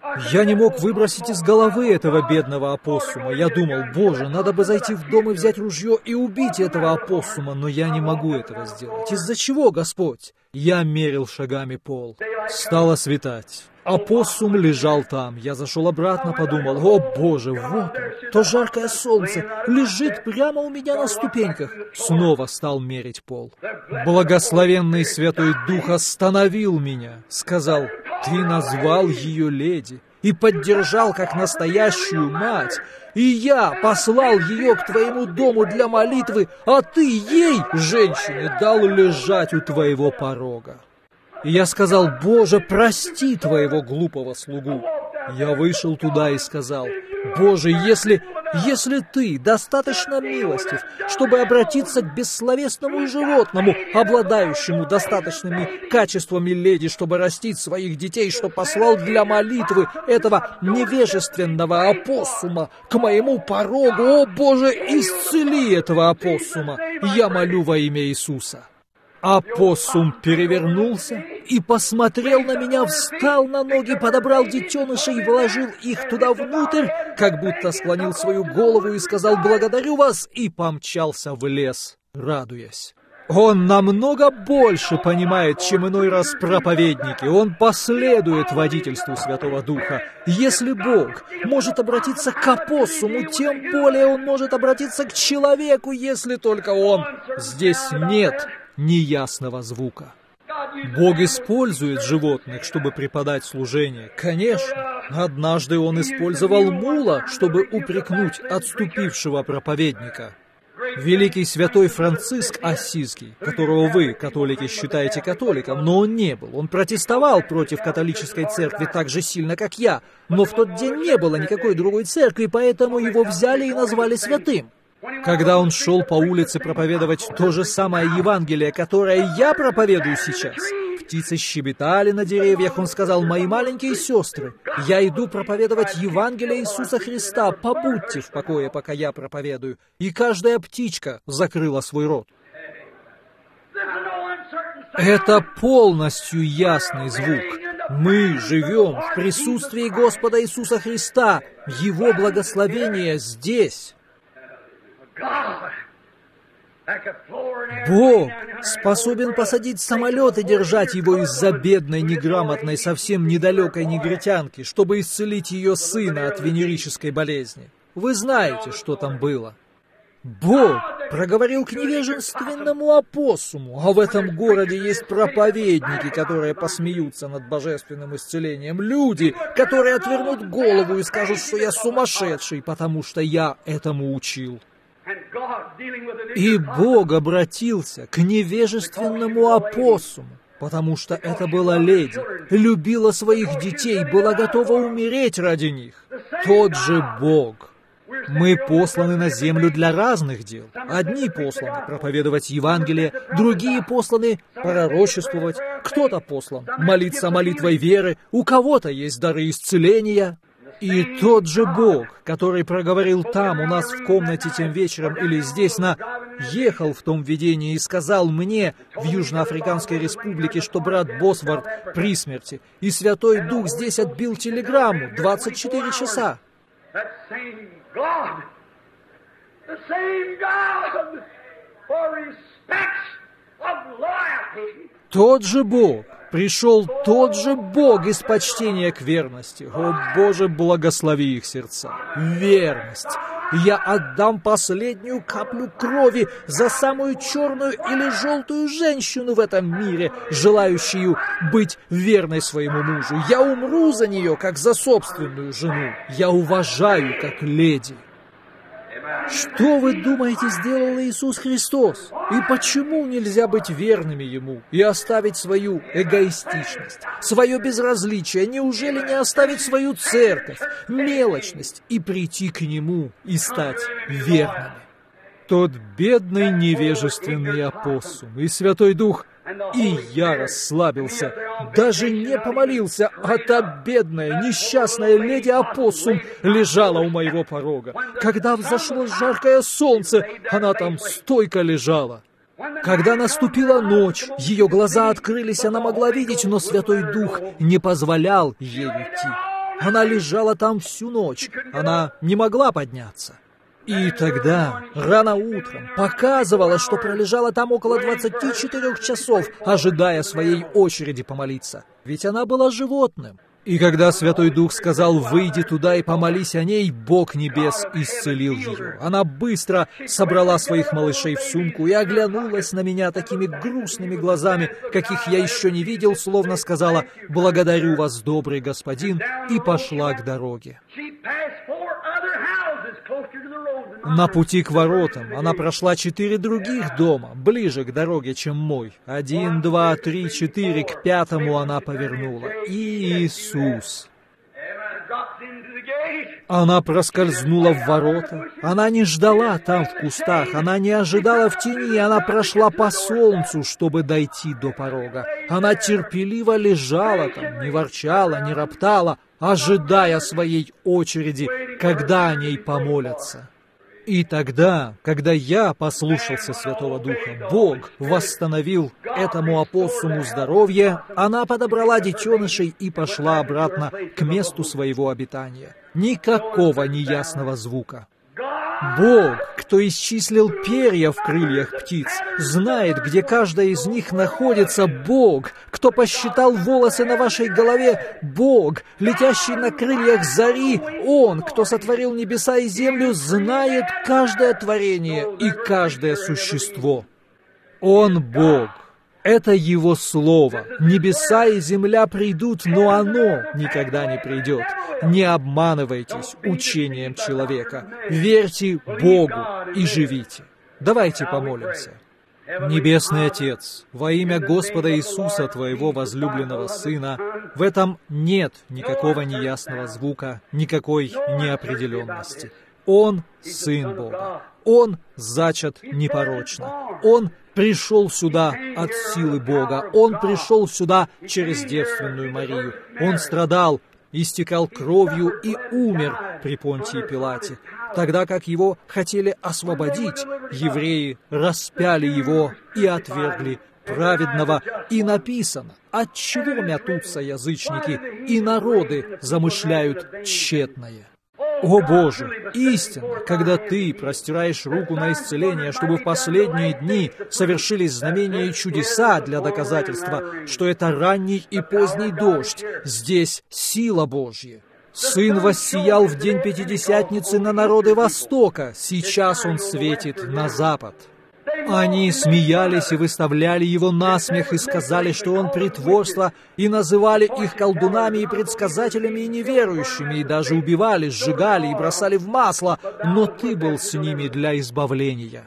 Я не мог выбросить из головы этого бедного опоссума. Я думал, Боже, надо бы зайти в дом и взять ружье и убить этого опоссума, но я не могу этого сделать. Из-за чего, Господь? Я мерил шагами пол. Стало светать. Опоссум лежал там. Я зашел обратно, подумал, о Боже, вот он, то жаркое солнце, лежит прямо у меня на ступеньках. Снова стал мерить пол. Благословенный Святой Дух остановил меня, сказал, ты назвал ее леди и поддержал как настоящую мать, и я послал ее к твоему дому для молитвы, а ты ей, женщине, дал лежать у твоего порога. И я сказал, Боже, прости твоего глупого слугу. Я вышел туда и сказал, Боже, если ты достаточно милостив, чтобы обратиться к бессловесному животному, обладающему достаточными качествами леди, чтобы растить своих детей, что послал для молитвы этого невежественного опоссума к моему порогу, о Боже, исцели этого опоссума. Я молю во имя Иисуса. Опоссум перевернулся и посмотрел на меня, встал на ноги, подобрал детенышей и вложил их туда внутрь, как будто склонил свою голову и сказал «благодарю вас» и помчался в лес, радуясь. Он намного больше понимает, чем иной раз проповедники. Он последует водительству Святого Духа. Если Бог может обратиться к опоссуму, тем более Он может обратиться к человеку, если только Он. Здесь нет неясного звука. Бог использует животных, чтобы преподать служение. Конечно, однажды Он использовал мула, чтобы упрекнуть отступившего проповедника. Великий святой Франциск Ассизский, которого вы, католики, считаете католиком, но он не был. Он протестовал против католической церкви так же сильно, как я. Но в тот день не было никакой другой церкви, поэтому его взяли и назвали святым. Когда он шел по улице проповедовать то же самое Евангелие, которое я проповедую сейчас, птицы щебетали на деревьях, он сказал, «Мои маленькие сестры, я иду проповедовать Евангелие Иисуса Христа, побудьте в покое, пока я проповедую». И каждая птичка закрыла свой рот. Это полностью ясный звук. Мы живем в присутствии Господа Иисуса Христа. Его благословение здесь. Бог способен посадить самолет и держать его из-за бедной, неграмотной, совсем недалекой негритянки, чтобы исцелить ее сына от венерической болезни. Вы знаете, что там было. Бог проговорил к невежественному опоссуму, а в этом городе есть проповедники, которые посмеются над божественным исцелением, люди, которые отвернут голову и скажут, что я сумасшедший, потому что я этому учил. И Бог обратился к невежественному опоссуму, потому что это была леди, любила своих детей, была готова умереть ради них. Тот же Бог. Мы посланы на землю для разных дел. Одни посланы проповедовать Евангелие, другие посланы пророчествовать, кто-то послан молиться молитвой веры, у кого-то есть дары исцеления. И тот же Бог, который проговорил там, у нас в комнате тем вечером или здесь, ехал в том видении и сказал мне в Южноафриканской республике, что брат Босвард при смерти, и Святой Дух здесь отбил телеграмму 24 часа. Тот же Бог. Пришел тот же Бог из почтения к верности. О, Боже, благослови их сердца. Верность. Я отдам последнюю каплю крови за самую черную или желтую женщину в этом мире, желающую быть верной своему мужу. Я умру за нее, как за собственную жену. Я уважаю, как леди. Что вы думаете, сделал Иисус Христос? И почему нельзя быть верными Ему и оставить свою эгоистичность, свое безразличие? Неужели не оставить свою церковь, мелочность и прийти к Нему и стать верными? Тот бедный невежественный опоссум и Святой Дух, и я расслабился, даже не помолился, а та бедная, несчастная леди опоссум лежала у моего порога. Когда взошло жаркое солнце, она там стойко лежала. Когда наступила ночь, ее глаза открылись, она могла видеть, но Святой Дух не позволял ей идти. Она лежала там всю ночь. Она не могла подняться. И тогда, рано утром, показывала, что пролежала там около 24 часов, ожидая своей очереди помолиться. Ведь она была животным. И когда Святой Дух сказал: «Выйди туда и помолись о ней», Бог Небес исцелил ее. Она быстро собрала своих малышей в сумку и оглянулась на меня такими грустными глазами, каких я еще не видел, словно сказала: «Благодарю вас, добрый господин», и пошла к дороге. На пути к воротам она прошла 4 других дома, ближе к дороге, чем мой. 1, 2, 3, 4, к 5-му она повернула. Иисус! Она проскользнула в ворота. Она не ждала там в кустах, она не ожидала в тени, она прошла по солнцу, чтобы дойти до порога. Она терпеливо лежала там, не ворчала, не роптала, ожидая своей очереди, когда о ней помолятся. И тогда, когда я послушался Святого Духа, Бог восстановил этому опоссуму здоровье, она подобрала детенышей и пошла обратно к месту своего обитания. Никакого неясного звука. Бог, кто исчислил перья в крыльях птиц, знает, где каждая из них находится. Бог, кто посчитал волосы на вашей голове. Бог, летящий на крыльях зари. Он, кто сотворил небеса и землю, знает каждое творение и каждое существо. Он Бог. Это Его Слово. Небеса и земля придут, но оно никогда не придет. Не обманывайтесь учением человека. Верьте Богу и живите. Давайте помолимся. Небесный Отец, во имя Господа Иисуса, Твоего возлюбленного Сына, в этом нет никакого неясного звука, никакой неопределенности. Он Сын Бога. Он зачат непорочно. Он пришел сюда от силы Бога. Он пришел сюда через девственную Марию. Он страдал, истекал кровью и умер при Понтии Пилате. Тогда как его хотели освободить, евреи распяли его и отвергли праведного. И написано: «Отчего мятутся язычники, и народы замышляют тщетное». О Боже, истинно, когда Ты простираешь руку на исцеление, чтобы в последние дни совершились знамения и чудеса для доказательства, что это ранний и поздний дождь, здесь сила Божья. Сын воссиял в день Пятидесятницы на народы Востока, сейчас Он светит на Запад. Они смеялись и выставляли его насмех и сказали, что он притворство, и называли их колдунами и предсказателями и неверующими, и даже убивали, сжигали и бросали в масло, но Ты был с ними для избавления.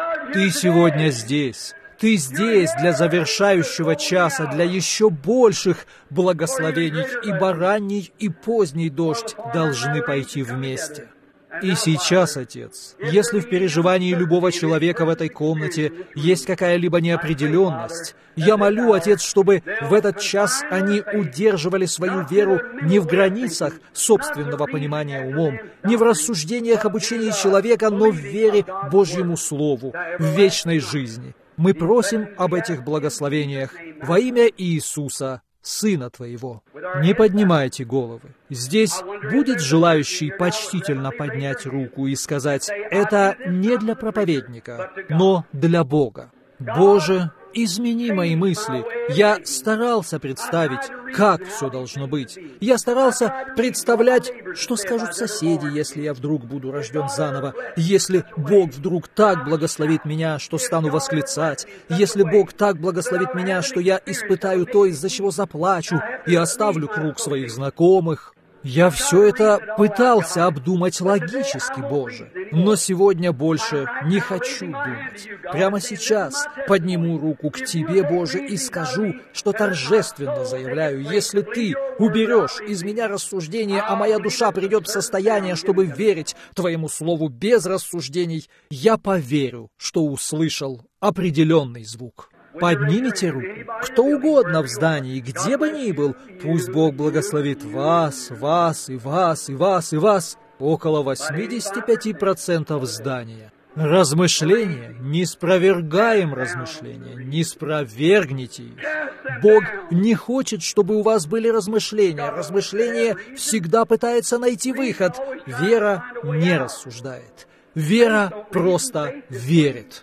Ты сегодня здесь. Ты здесь для завершающего часа, для еще больших благословений, ибо ранний и поздний дождь должны пойти вместе. И сейчас, Отец, если в переживании любого человека в этой комнате есть какая-либо неопределенность, я молю, Отец, чтобы в этот час они удерживали свою веру не в границах собственного понимания умом, не в рассуждениях об учении человека, но в вере Божьему Слову, в вечной жизни. Мы просим об этих благословениях во имя Иисуса, Сына Твоего. Не поднимайте головы. Здесь будет желающий почтительно поднять руку и сказать: «Это не для проповедника, но для Бога». Боже, измени мои мысли. Я старался представить, как все должно быть. Я старался представлять, что скажут соседи, если я вдруг буду рожден заново, если Бог вдруг так благословит меня, что стану восклицать, если Бог так благословит меня, что я испытаю то, из-за чего заплачу, и оставлю круг своих знакомых. Я все это пытался обдумать логически, Боже, но сегодня больше не хочу думать. Прямо сейчас подниму руку к Тебе, Боже, и скажу, что торжественно заявляю: если Ты уберешь из меня рассуждения, а моя душа придет в состояние, чтобы верить Твоему Слову без рассуждений, я поверю, что услышал определенный звук. Поднимите руку. Кто угодно в здании, где бы ни был, пусть Бог благословит вас, вас и вас, и вас, и вас. Около 85% здания. Размышления, не спровергаем размышления, не спровергните их. Бог не хочет, чтобы у вас были размышления. Размышление всегда пытается найти выход. Вера не рассуждает. Вера просто верит.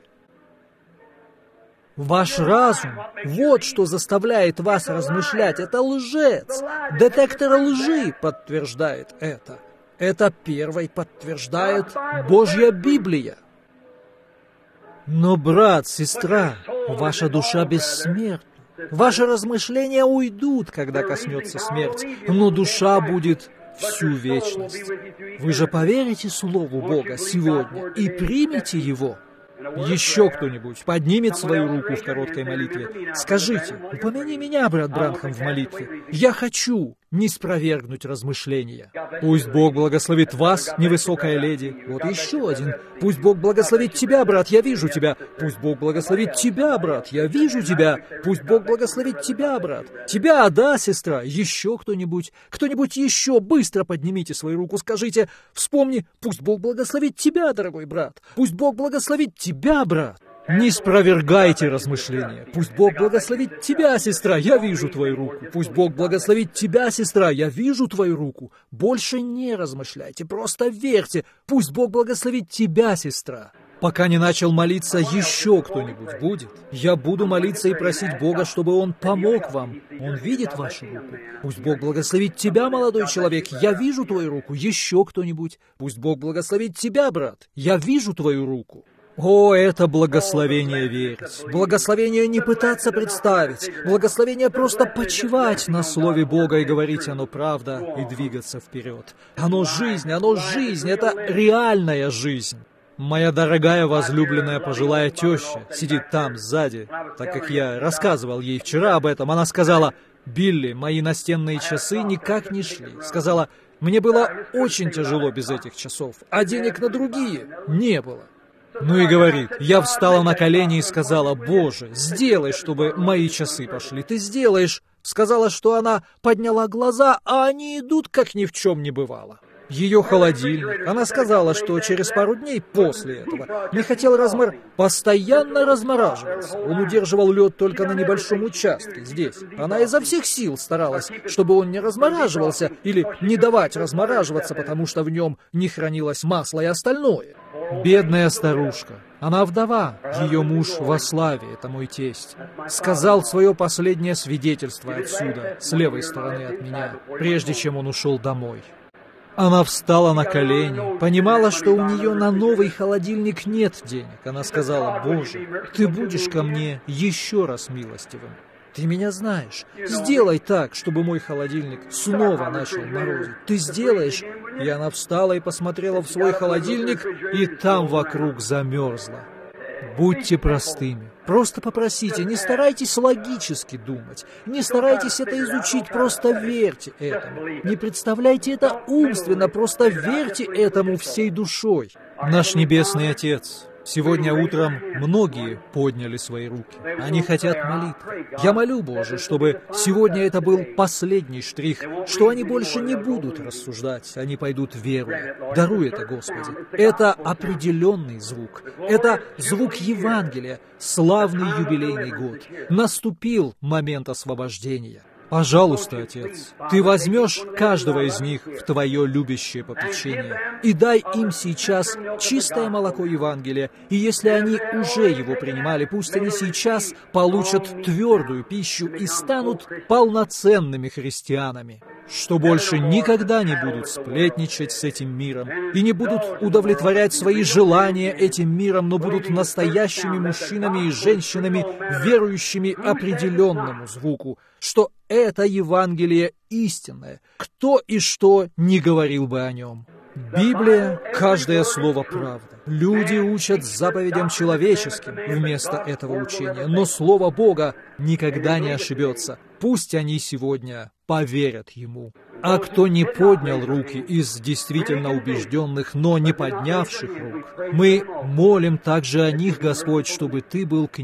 Ваш разум, вот что заставляет вас размышлять, это лжец. Детектор лжи подтверждает это. Это первой подтверждает Божья Библия. Но, брат, сестра, ваша душа бессмертна. Ваши размышления уйдут, когда коснется смерть, но душа будет всю вечность. Вы же поверите Слову Бога сегодня и примете его. Еще кто-нибудь поднимет свою руку в короткой молитве. Скажите, упомяни меня, брат Бранхам, в молитве. Я хочу не спровергнуть размышления. Пусть Бог благословит вас, невысокая леди. Вот еще один. Пусть Бог благословит тебя, брат, я вижу тебя. Пусть Бог благословит тебя, брат, я вижу тебя. Пусть Бог благословит тебя, брат. Тебя, да, сестра. Еще кто-нибудь. Кто-нибудь еще. Быстро поднимите свою руку, скажите. Вспомни, пусть Бог благословит тебя, дорогой брат. Пусть Бог благословит тебя, брат. Не спровергайте размышления. Пусть Бог благословит тебя, сестра, я вижу твою руку. Пусть Бог благословит тебя, сестра, я вижу твою руку. Больше не размышляйте, просто верьте. Пусть Бог благословит тебя, сестра. Пока не начал молиться, еще кто-нибудь будет? Я буду молиться и просить Бога, чтобы Он помог вам. Он видит вашу руку. Пусть Бог благословит тебя, молодой человек. Я вижу твою руку. Еще кто-нибудь? Пусть Бог благословит тебя, брат. Я вижу твою руку. О, это благословение верить, благословение не пытаться представить, благословение просто почивать на Слове Бога и говорить оно правда и двигаться вперед. Оно жизнь, это реальная жизнь. Моя дорогая возлюбленная пожилая теща сидит там сзади, так как я рассказывал ей вчера об этом. Она сказала: «Билли, мои настенные часы никак не шли». Сказала: «Мне было очень тяжело без этих часов, а денег на другие не было». Ну и говорит: я встала на колени и сказала: «Боже, сделай, чтобы мои часы пошли, ты сделаешь». Сказала, что она подняла глаза, а они идут, как ни в чем не бывало. Ее холодильник. Она сказала, что через пару дней после этого не хотел постоянно размораживаться. Он удерживал лед только на небольшом участке здесь. Она изо всех сил старалась, чтобы он не размораживался или не давать размораживаться, потому что в нем не хранилось масло и остальное. Бедная старушка. Она вдова, ее муж во славе, это мой тесть. Сказал свое последнее свидетельство отсюда, с левой стороны от меня, прежде чем он ушел домой. Она встала на колени, понимала, что у нее на новый холодильник нет денег. Она сказала: «Боже, ты будешь ко мне еще раз милостивым. Ты меня знаешь. Сделай так, чтобы мой холодильник снова начал морозить. Ты сделаешь». И она встала и посмотрела в свой холодильник, и там вокруг замерзло. Будьте простыми. Просто попросите, не старайтесь логически думать, не старайтесь это изучить, просто верьте этому. Не представляйте это умственно, просто верьте этому всей душой. Наш Небесный Отец, сегодня утром многие подняли свои руки. Они хотят молитвы. Я молю, Боже, чтобы сегодня это был последний штрих, что они больше не будут рассуждать, они пойдут веруя. Даруй это, Господи. Это определенный звук. Это звук Евангелия. Славный юбилейный год. Наступил момент освобождения. Пожалуйста, Отец, Ты возьмешь каждого из них в Твое любящее попечение и дай им сейчас чистое молоко Евангелия, и если они уже его принимали, пусть они сейчас получат твердую пищу и станут полноценными христианами, что больше никогда не будут сплетничать с этим миром и не будут удовлетворять свои желания этим миром, но будут настоящими мужчинами и женщинами, верующими определенному звуку, что это Евангелие истинное, кто и что не говорил бы о нем. Библия, каждое слово правда. Люди учат заповедям человеческим вместо этого учения, но Слово Бога никогда не ошибется. Пусть они сегодня поверят Ему. А кто не поднял руки из действительно убежденных, но не поднявших рук, мы молим также о них, Господь, чтобы Ты был к ним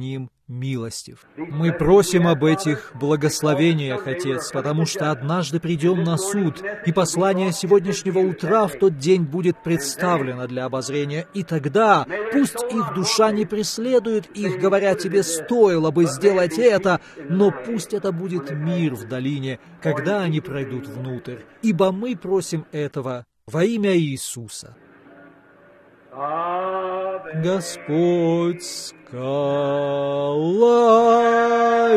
милостив. Мы просим об этих благословениях, Отец, потому что однажды придем на суд, и послание сегодняшнего утра в тот день будет представлено для обозрения, и тогда пусть их душа не преследует их, говоря тебе, стоило бы сделать это, но пусть это будет мир в долине, когда они пройдут внутрь, ибо мы просим этого во имя Иисуса. Господь, скала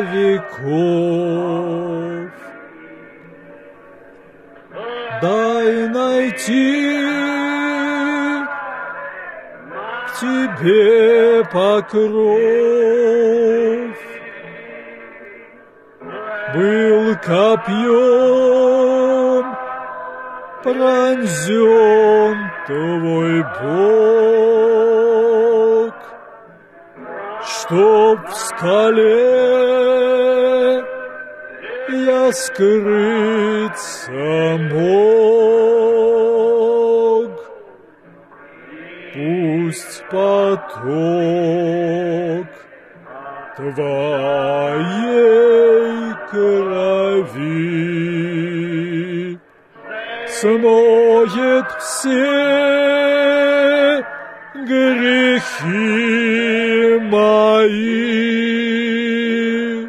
веков, дай найти к Тебе покров. Был копьем пронзен Твой бок, чтоб в скале я скрыться мог. Пусть поток Твоей крови смоет все грехи мои.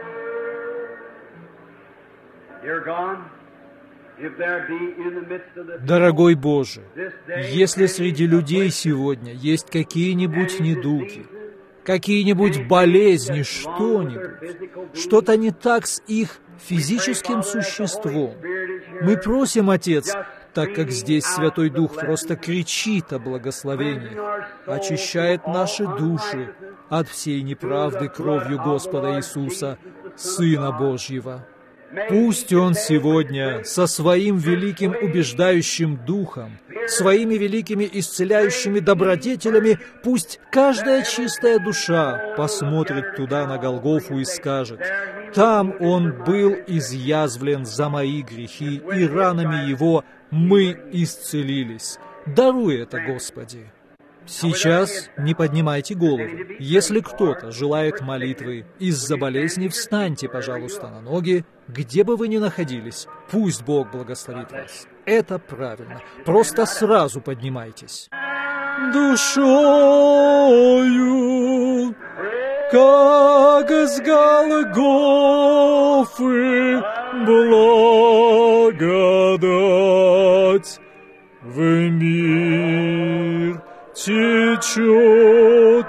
Дорогой Боже, если среди людей сегодня есть какие-нибудь недуги, какие-нибудь болезни, что-то не так с их физическим существом, мы просим, Отец, так как здесь Святой Дух просто кричит о благословении, очищает наши души от всей неправды кровью Господа Иисуса, Сына Божьего. Пусть Он сегодня со Своим великим убеждающим Духом, Своими великими исцеляющими добродетелями, пусть каждая чистая душа посмотрит туда на Голгофу и скажет: «Там Он был изъязвлен за мои грехи, и ранами Его мы исцелились». Даруй это, Господи. Сейчас не поднимайте голову. Если кто-то желает молитвы из-за болезни, встаньте, пожалуйста, на ноги, где бы вы ни находились. Пусть Бог благословит вас. Это правильно. Просто сразу поднимайтесь. Душою, как с Голгофы, благодать в мир течет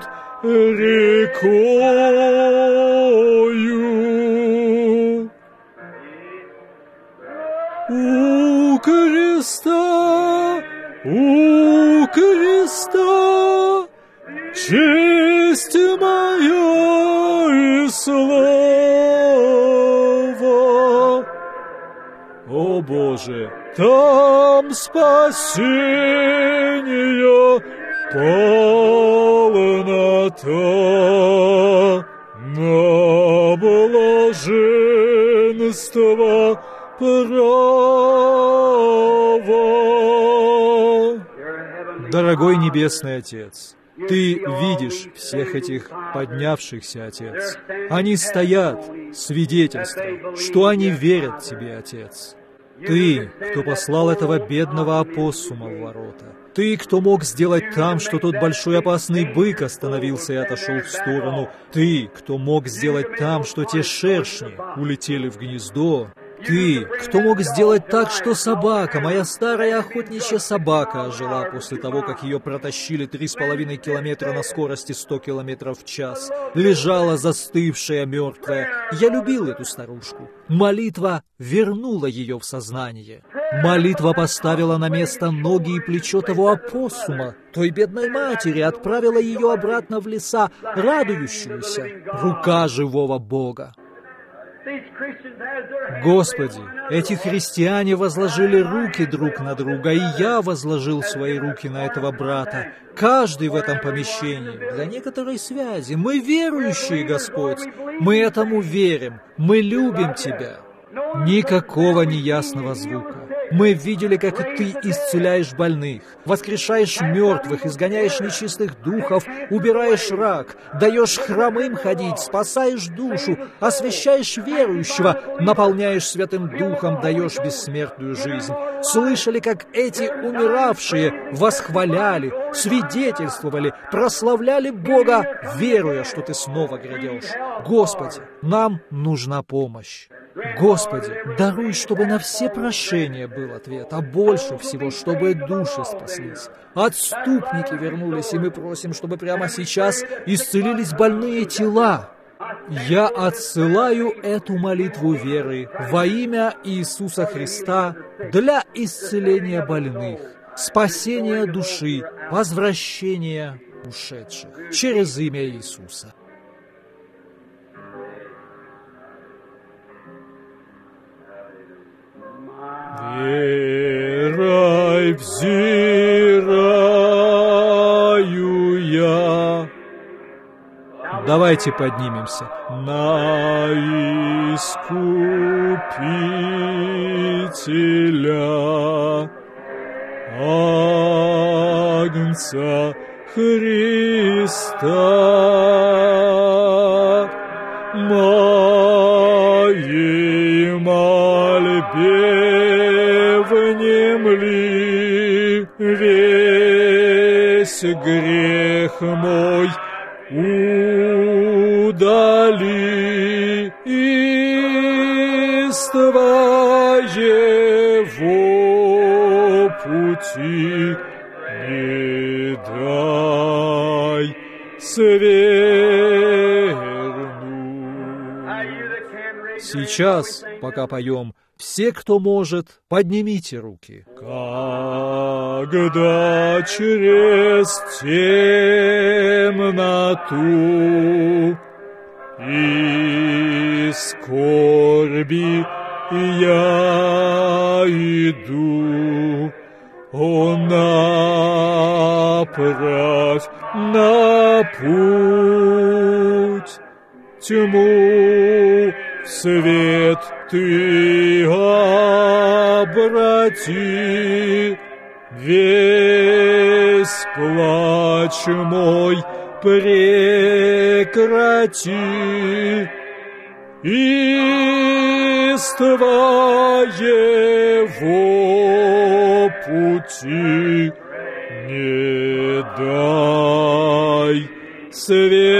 рекою. У креста честь моя и слава. О Боже, там спасение, полнота, на блаженство право. Дорогой Небесный Отец, Ты видишь всех этих поднявшихся, Отец. Они стоят, свидетельствуя, что они верят Тебе, Отец. Ты, кто послал этого бедного опоссума в ворота. Ты, кто мог сделать там, что тот большой опасный бык остановился и отошел в сторону. Ты, кто мог сделать там, что те шершни улетели в гнездо. Ты, кто мог сделать так, что собака, моя старая охотничья собака, ожила после того, как ее протащили 3,5 километра на скорости 100 километров в час, лежала застывшая, мертвая. Я любил эту старушку. Молитва вернула ее в сознание. Молитва поставила на место ноги и плечо того опоссума, той бедной матери, отправила ее обратно в леса, радующуюся. Рука живого Бога. Господи, эти христиане возложили руки друг на друга, и я возложил свои руки на этого брата. Каждый в этом помещении, для некоторой связи. Мы верующие, Господь. Мы этому верим. Мы любим Тебя. Никакого неясного звука. Мы видели, как Ты исцеляешь больных, воскрешаешь мертвых, изгоняешь нечистых духов, убираешь рак, даешь хромым ходить, спасаешь душу, освящаешь верующего, наполняешь Святым Духом, даешь бессмертную жизнь. Слышали, как эти умиравшие восхваляли, свидетельствовали, прославляли Бога, веруя, что Ты снова грядешь. Господи, нам нужна помощь. Господи, даруй, чтобы на все прошения был ответ, а больше всего, чтобы души спаслись. Отступники вернулись, и мы просим, чтобы прямо сейчас исцелились больные тела. Я отсылаю эту молитву веры во имя Иисуса Христа для исцеления больных, спасения души, возвращения ушедших через имя Иисуса. Верой взираю я. Давайте поднимемся. На Искупителя, Агнца Христа, моей мольбе внемли, весь грех мой удали из Твоего пути, не дай свернуть. Сейчас, пока поем, все, кто может, поднимите руки. Когда через темноту и скорби я иду, о, направь на путь тьму в свет Ты обрати, весь плач мой прекрати, из Твоего пути не дай свет.